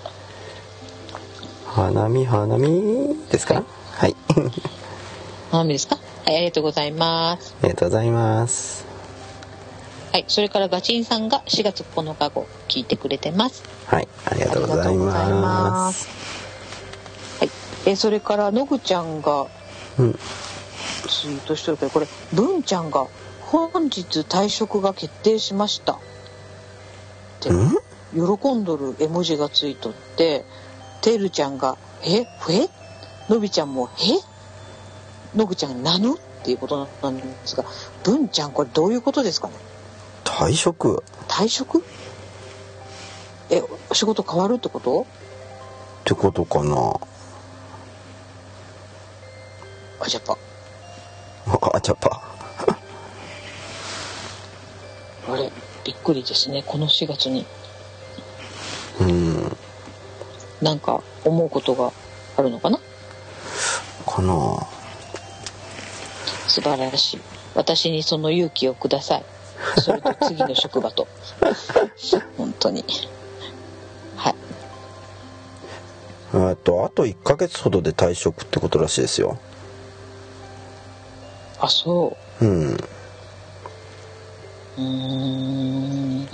花見花見ですか。はい。 花見ですか。はい、ありがとうございます。 ありがとうございます。 はい、それからガチンさんがしがつここのか号聞いてくれてます。 はい、ありがとうございます。 はい、えそれからのぐちゃんがうん、 ツイートしてるけど、これ文ちゃんが本日退職が決定しましたって喜んどる絵文字がついとって、てるちゃんがええのびちゃんもえのぐちゃんなぬっていうことなんですが、文ちゃんこれどういうことですかね。 退職退職え仕事変わるってことってことかな。 あちゃぱあちゃぱあれびっくりですね。このしがつにうんなんか思うことがあるのかなかな。 素晴らしい。私にその勇気をください。それと次の職場と本当にはい。 あとあといっかげつほどで退職ってことらしいですよ。 あ、そう。 うん。 うーん。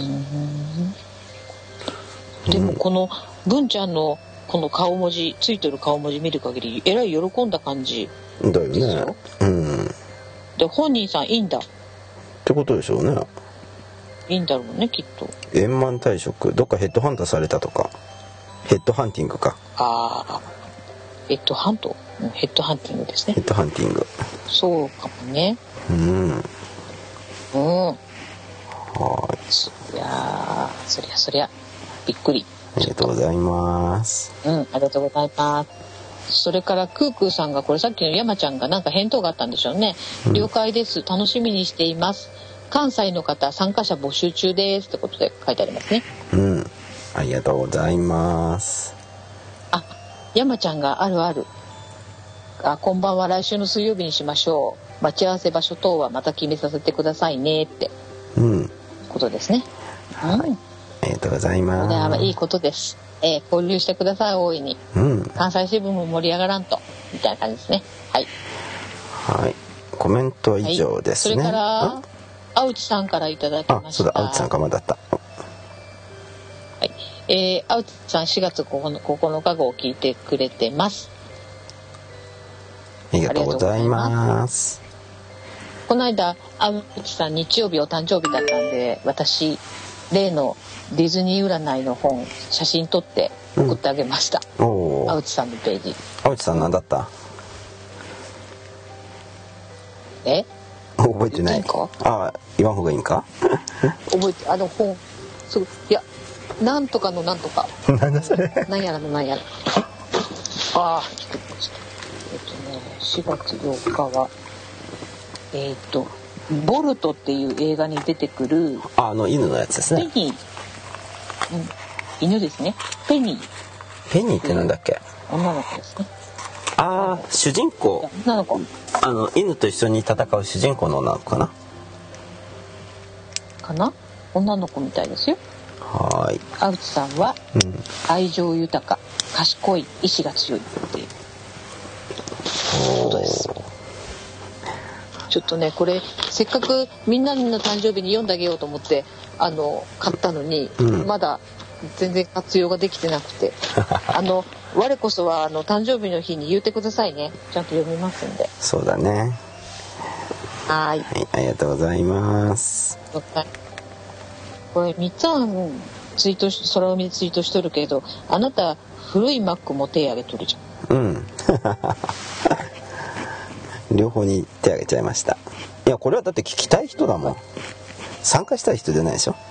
でもこの文ちゃんのこの顔文字ついてる顔文字見る限りえらい喜んだ感じだよですよ。 ね。うん。 で本人さんいいんだってことでしょうね。 いいんだろうねきっと。 円満退職、どっかヘッドハンターされたとか。ヘッドハンティングか。 ああ、ヘッドハント、うん、ヘッドハンティングですね。 ヘッドハンティング。 そうかもね。 うん。うん。 はい。 そりゃそりゃそりゃびっくり。 ありがとうございます。 うん、ありがとうございます。それからクークーさんがこれさっきの山ちゃんがなんか返答があったんでしょうね。うん、了解です。楽しみにしています。関西の方参加者募集中ですってことで書いてありますね。 うん。ありがとうございます。 あ、山ちゃんがあるある。あ、こんばんは、来週の水曜日にしましょう。待ち合わせ場所等はまた決めさせてくださいねってことですね。 うん。はい。ありがとうございます。 これはいいことです。えー、交流してください大いに。 うん。関西支部も盛り上がらんとみたいな感じですね。はい。 はい。コメントは以上ですね。 はい、それから青内さんからいただきました。 あ、そうだ、青内さんかまだった。 はい。えー、青内さんしがつここのか号を聞いてくれてます。 ありがとうございます。 この間青内さん日曜日お誕生日だったんで、私例のディズニー占いの本写真撮って送ってあげました。うん、お青内さんのページ。 青内さん何だった？ え？ 覚えてない。いいあ、言わん方がいいんか？ 覚えてあの本すぐいやなんとかのなんとか。 なんだそれ？ なんやらのなんやら。ああ、ちょっとえっとねしがつよっかはえっとボルトっていう映画に出てくるあ、あの犬のやつですね。 ペニー、うん、犬ですね。ペニー。 ペニーってなんだっけ？ 女の子ですね。 ああ、主人公。 女の子。 あの犬と一緒に戦う主人公の女の子かなかな女の子みたいですよ。 はい。 青内さんは、 うん、 愛情豊か、賢い、意志が強いっていうことです。ちょっとねこれせっかくみんなの誕生日に読んであげようと思ってあの買ったのに、うん、まだ全然活用ができてなくてあの我こそはあの誕生日の日に言ってくださいね。ちゃんと読みますんで。 そうだね。 はい、 はい、ありがとうございます。 これみっつはんツイートし空海でツイートしとるけど、あなた古い Mac も手挙げとるじゃん。うん両方に手挙げちゃいました。いやこれはだって聞きたい人だもん。参加したい人じゃないでしょ。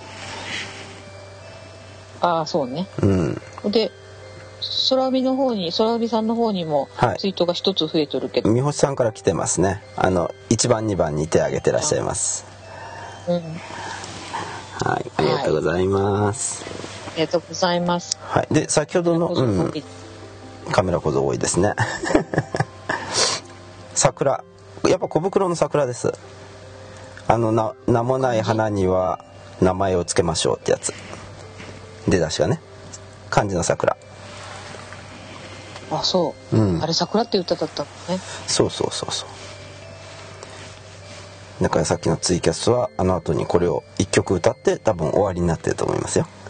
ああそうね。 うん。 で空海の方に空海さんの方にもツイートが一つ増えとるけど、 はい、三星さんから来てますね。あのいちばんにばんに手挙げてらっしゃいます。うん。はい、ありがとうございます。 はい、ありがとうございます。 はい。で先ほどの、うん、カメラ小僧多いですね。桜、やっぱ小袋の桜です。あのな名もない花には名前をつけましょうってやつ。出だしがね、漢字の桜。 あ、そう、うん、あれ桜って歌だったのね。 そうそうそうそう。だからさっきのツイキャスはあの後にこれをいっきょく歌って多分終わりになってると思いますよ。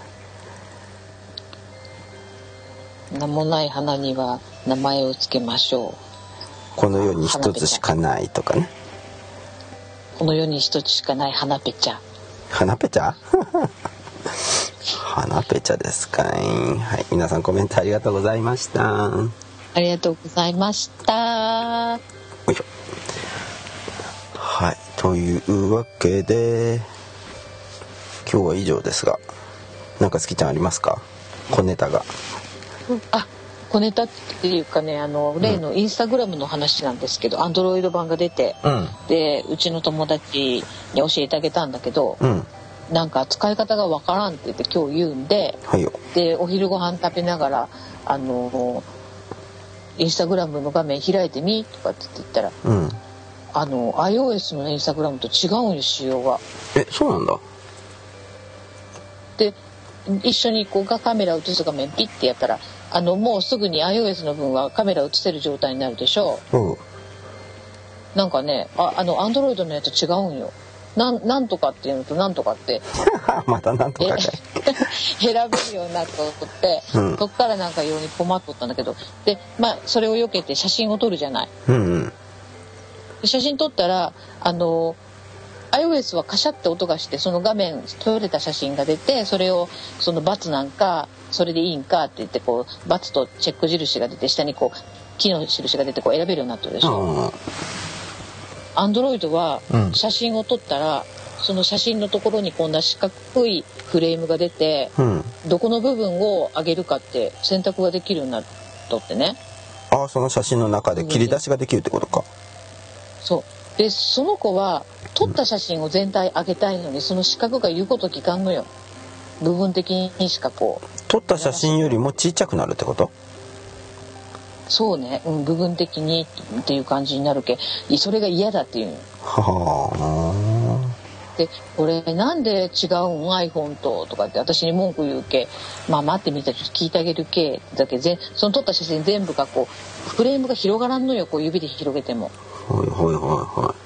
名もない花には名前をつけましょう。 この世に一つしかないとかね。 この世に一つしかない花ペチャ。 花ペチャ花ペチャですかい。はい、皆さんコメントありがとうございました。 ありがとうございました。よいしょ。 はい、というわけで今日は以上ですが、なんか好きちゃんありますか？小ネタが。 うん、あ、小ネタっていうかね、あの例のインスタグラムの話なんですけど、アンドロイド版が出て、うん、でうちの友達に教えてあげたんだけど、うん、なんか使い方がわからんって言って今日言うんで、はいよ。でお昼ご飯食べながらあのインスタグラムの画面開いてみとかって言ったら、うん、あの iOS のインスタグラムと違うんよ仕様が。 え、そうなんだ。 で一緒にこうカメラ映す画面ピッてやったら、あのもうすぐに iOS の分はカメラ映せる状態になるでしょう。うん、なんかね、あ、あの Android のやつ違うんよ。なん、なんとかっていうのとなんとかってまたなんとかかい選べるようになっとって、うん、そっからなんかように困っとったんだけど、でまあそれを避けて写真を撮るじゃない。うんうん、で写真撮ったらあの iOS はカシャって音がしてその画面撮れた写真が出て、それをその×なんかそれでいいんかって言ってこう×とチェック印が出て下にこう木の印が出てこう選べるようになってるでしょ。アンドロイドは写真を撮ったら、うん、その写真のところにこんな四角いフレームが出て、うん、どこの部分を上げるかって選択ができるようになっとってね。 ああ、その写真の中で切り出しができるってことか。 そうで、その子は撮った写真を全体上げたいのに、その四角が言うこと聞かんのよ。部分的にしかこう撮った写真よりもちっちゃくなるってこと？ そうね、うん、部分的にっていう感じになるけ、それが嫌だっていうの。はあ。で、これなんで違うん iPhone ととかって私に文句言うけ、まあ待ってみたらちょっと聞いてあげるけだけ、ぜその撮った写真全部がこうフレームが広がらんのよ、こう指で広げても。はいはいはいはい。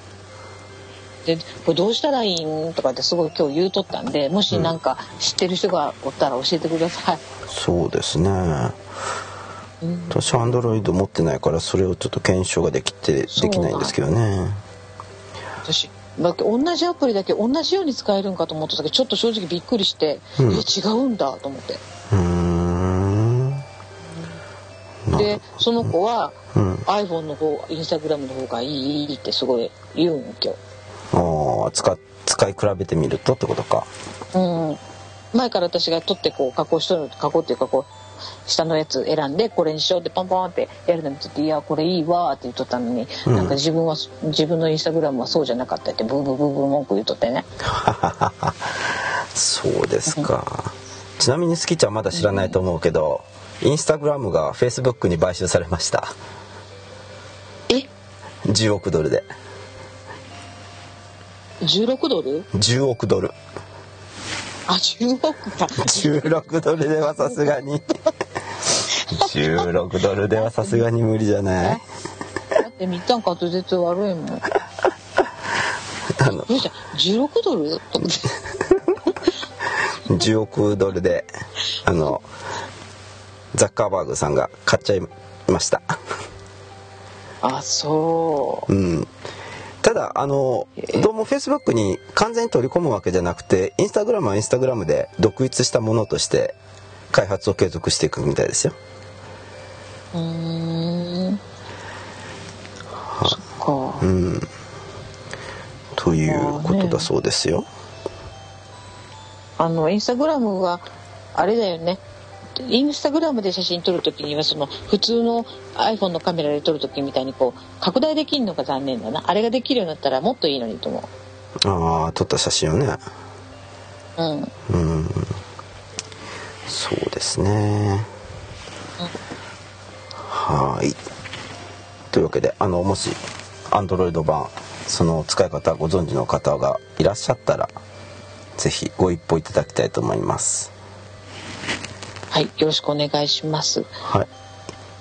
でこれどうしたらいいんとかってすごい今日言うとったんで、もしなんか知ってる人がおったら教えてください。うん、 そうですね。私アンドロイド持ってないからそれをちょっと検証ができてできないんですけどね。 私だって同じアプリだけ同じように使えるんかと思ったけど、ちょっと正直びっくりして、うん、え違うんだと思って。うーん。でその子は、うん、iPhone の方、インスタグラムの方がいいってすごい言うん今日。 ああ、使使い比べてみるとってことか。 うん。前から私が撮ってこう加工しとる、加工っていうかこう下のやつ選んでこれにしようってポンポンってやるのにつって、いやこれいいわって言っとったのに、うん、なんか自分は自分のインスタグラムはそうじゃなかったってブーブーブーブー文句言っとってね。 そうですか。ちなみにスキちゃんまだ知らないと思うけど、うん、インスタグラムがフェイスブックに買収されました。 えじゅうおくドルで。 じゅうろくドル？ じゅうおくドル。 あ、じゅうおくか。 じゅうろくドルではさすがにじゅうろくドルではさすがに無理じゃない？ だってみっつぁん滑舌悪いもん。 あのじゅうろくドルと思ってじゅうおくドルであのザッカーバーグさんが買っちゃいました。 あ、そう。 うん。ただあのどうも Facebook に完全に取り込むわけじゃなくて、インスタグラムはインスタグラムで独立したものとして開発を継続していくみたいですよ。 うーん。そっか。 うん。ということだそうですよ。 あのインスタグラムはあれだよね。インスタグラムで写真撮るときにはその普通の iPhone のカメラで撮るときみたいにこう拡大できるのが残念だな。あれができるようになったらもっといいのにと思う。 ああ、撮った写真をね。 うん。 うん。そうですね。 うん、 はい。というわけで、あのもし Android 版その使い方ご存知の方がいらっしゃったら、ぜひご一報いただきたいと思います。 はい、よろしくお願いします。 はい。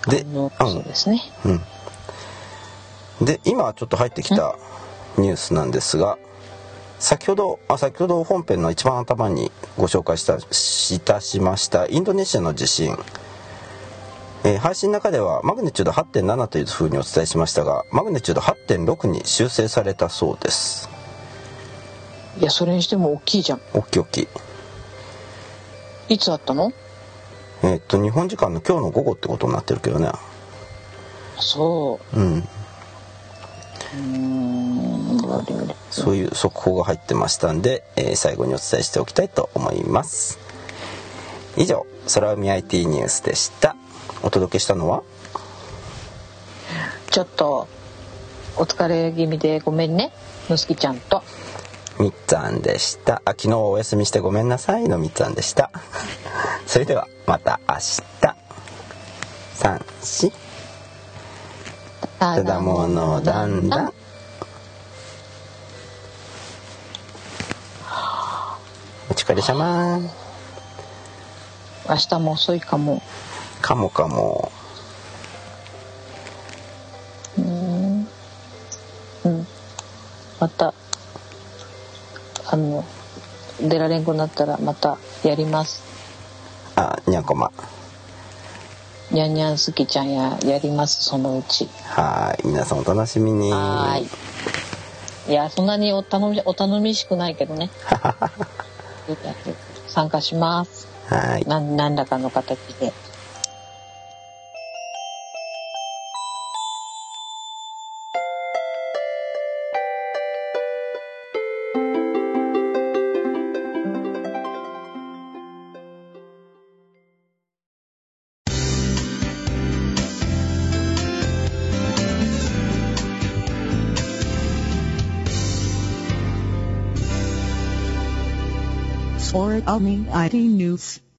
で、 あの、そうですね。 うん。で、今ちょっと入ってきたニュースなんですが、先ほどあ先ほど本編の一番頭にご紹介したいたしましたインドネシアの地震、えー、配信の中ではマグニチュード はってんなな というふうにお伝えしましたが、マグニチュード はってんろく に修正されたそうです。 いや、それにしても大きいじゃん。 大きい大きい。 いつあったの？ えー、っと日本時間の今日の午後ってことになってるけどね。 そう。 うん。 うーん。 そういう速報が入ってましたんで、えー、最後にお伝えしておきたいと思います。以上、空海 アイティー ニュースでした。お届けしたのはちょっとお疲れ気味でごめんね、のすきちゃんとみっつぁんでした。あ、昨日お休みしてごめんなさいのみっつぁんでした。それではまた明日。さん、しただものだんだん。お疲れ様。 明日も遅いかも。 かもかも。 うーん。うん。またあの出られんくなったらまたやります。 あ、にゃんこま。 にゃんにゃんすきちゃんややります、そのうち。 はい、皆さんお楽しみに。 はい。いや、そんなにお頼みお頼みしくないけどね。参加します。 はい。 な何らかの形で。 For Omni アイティー News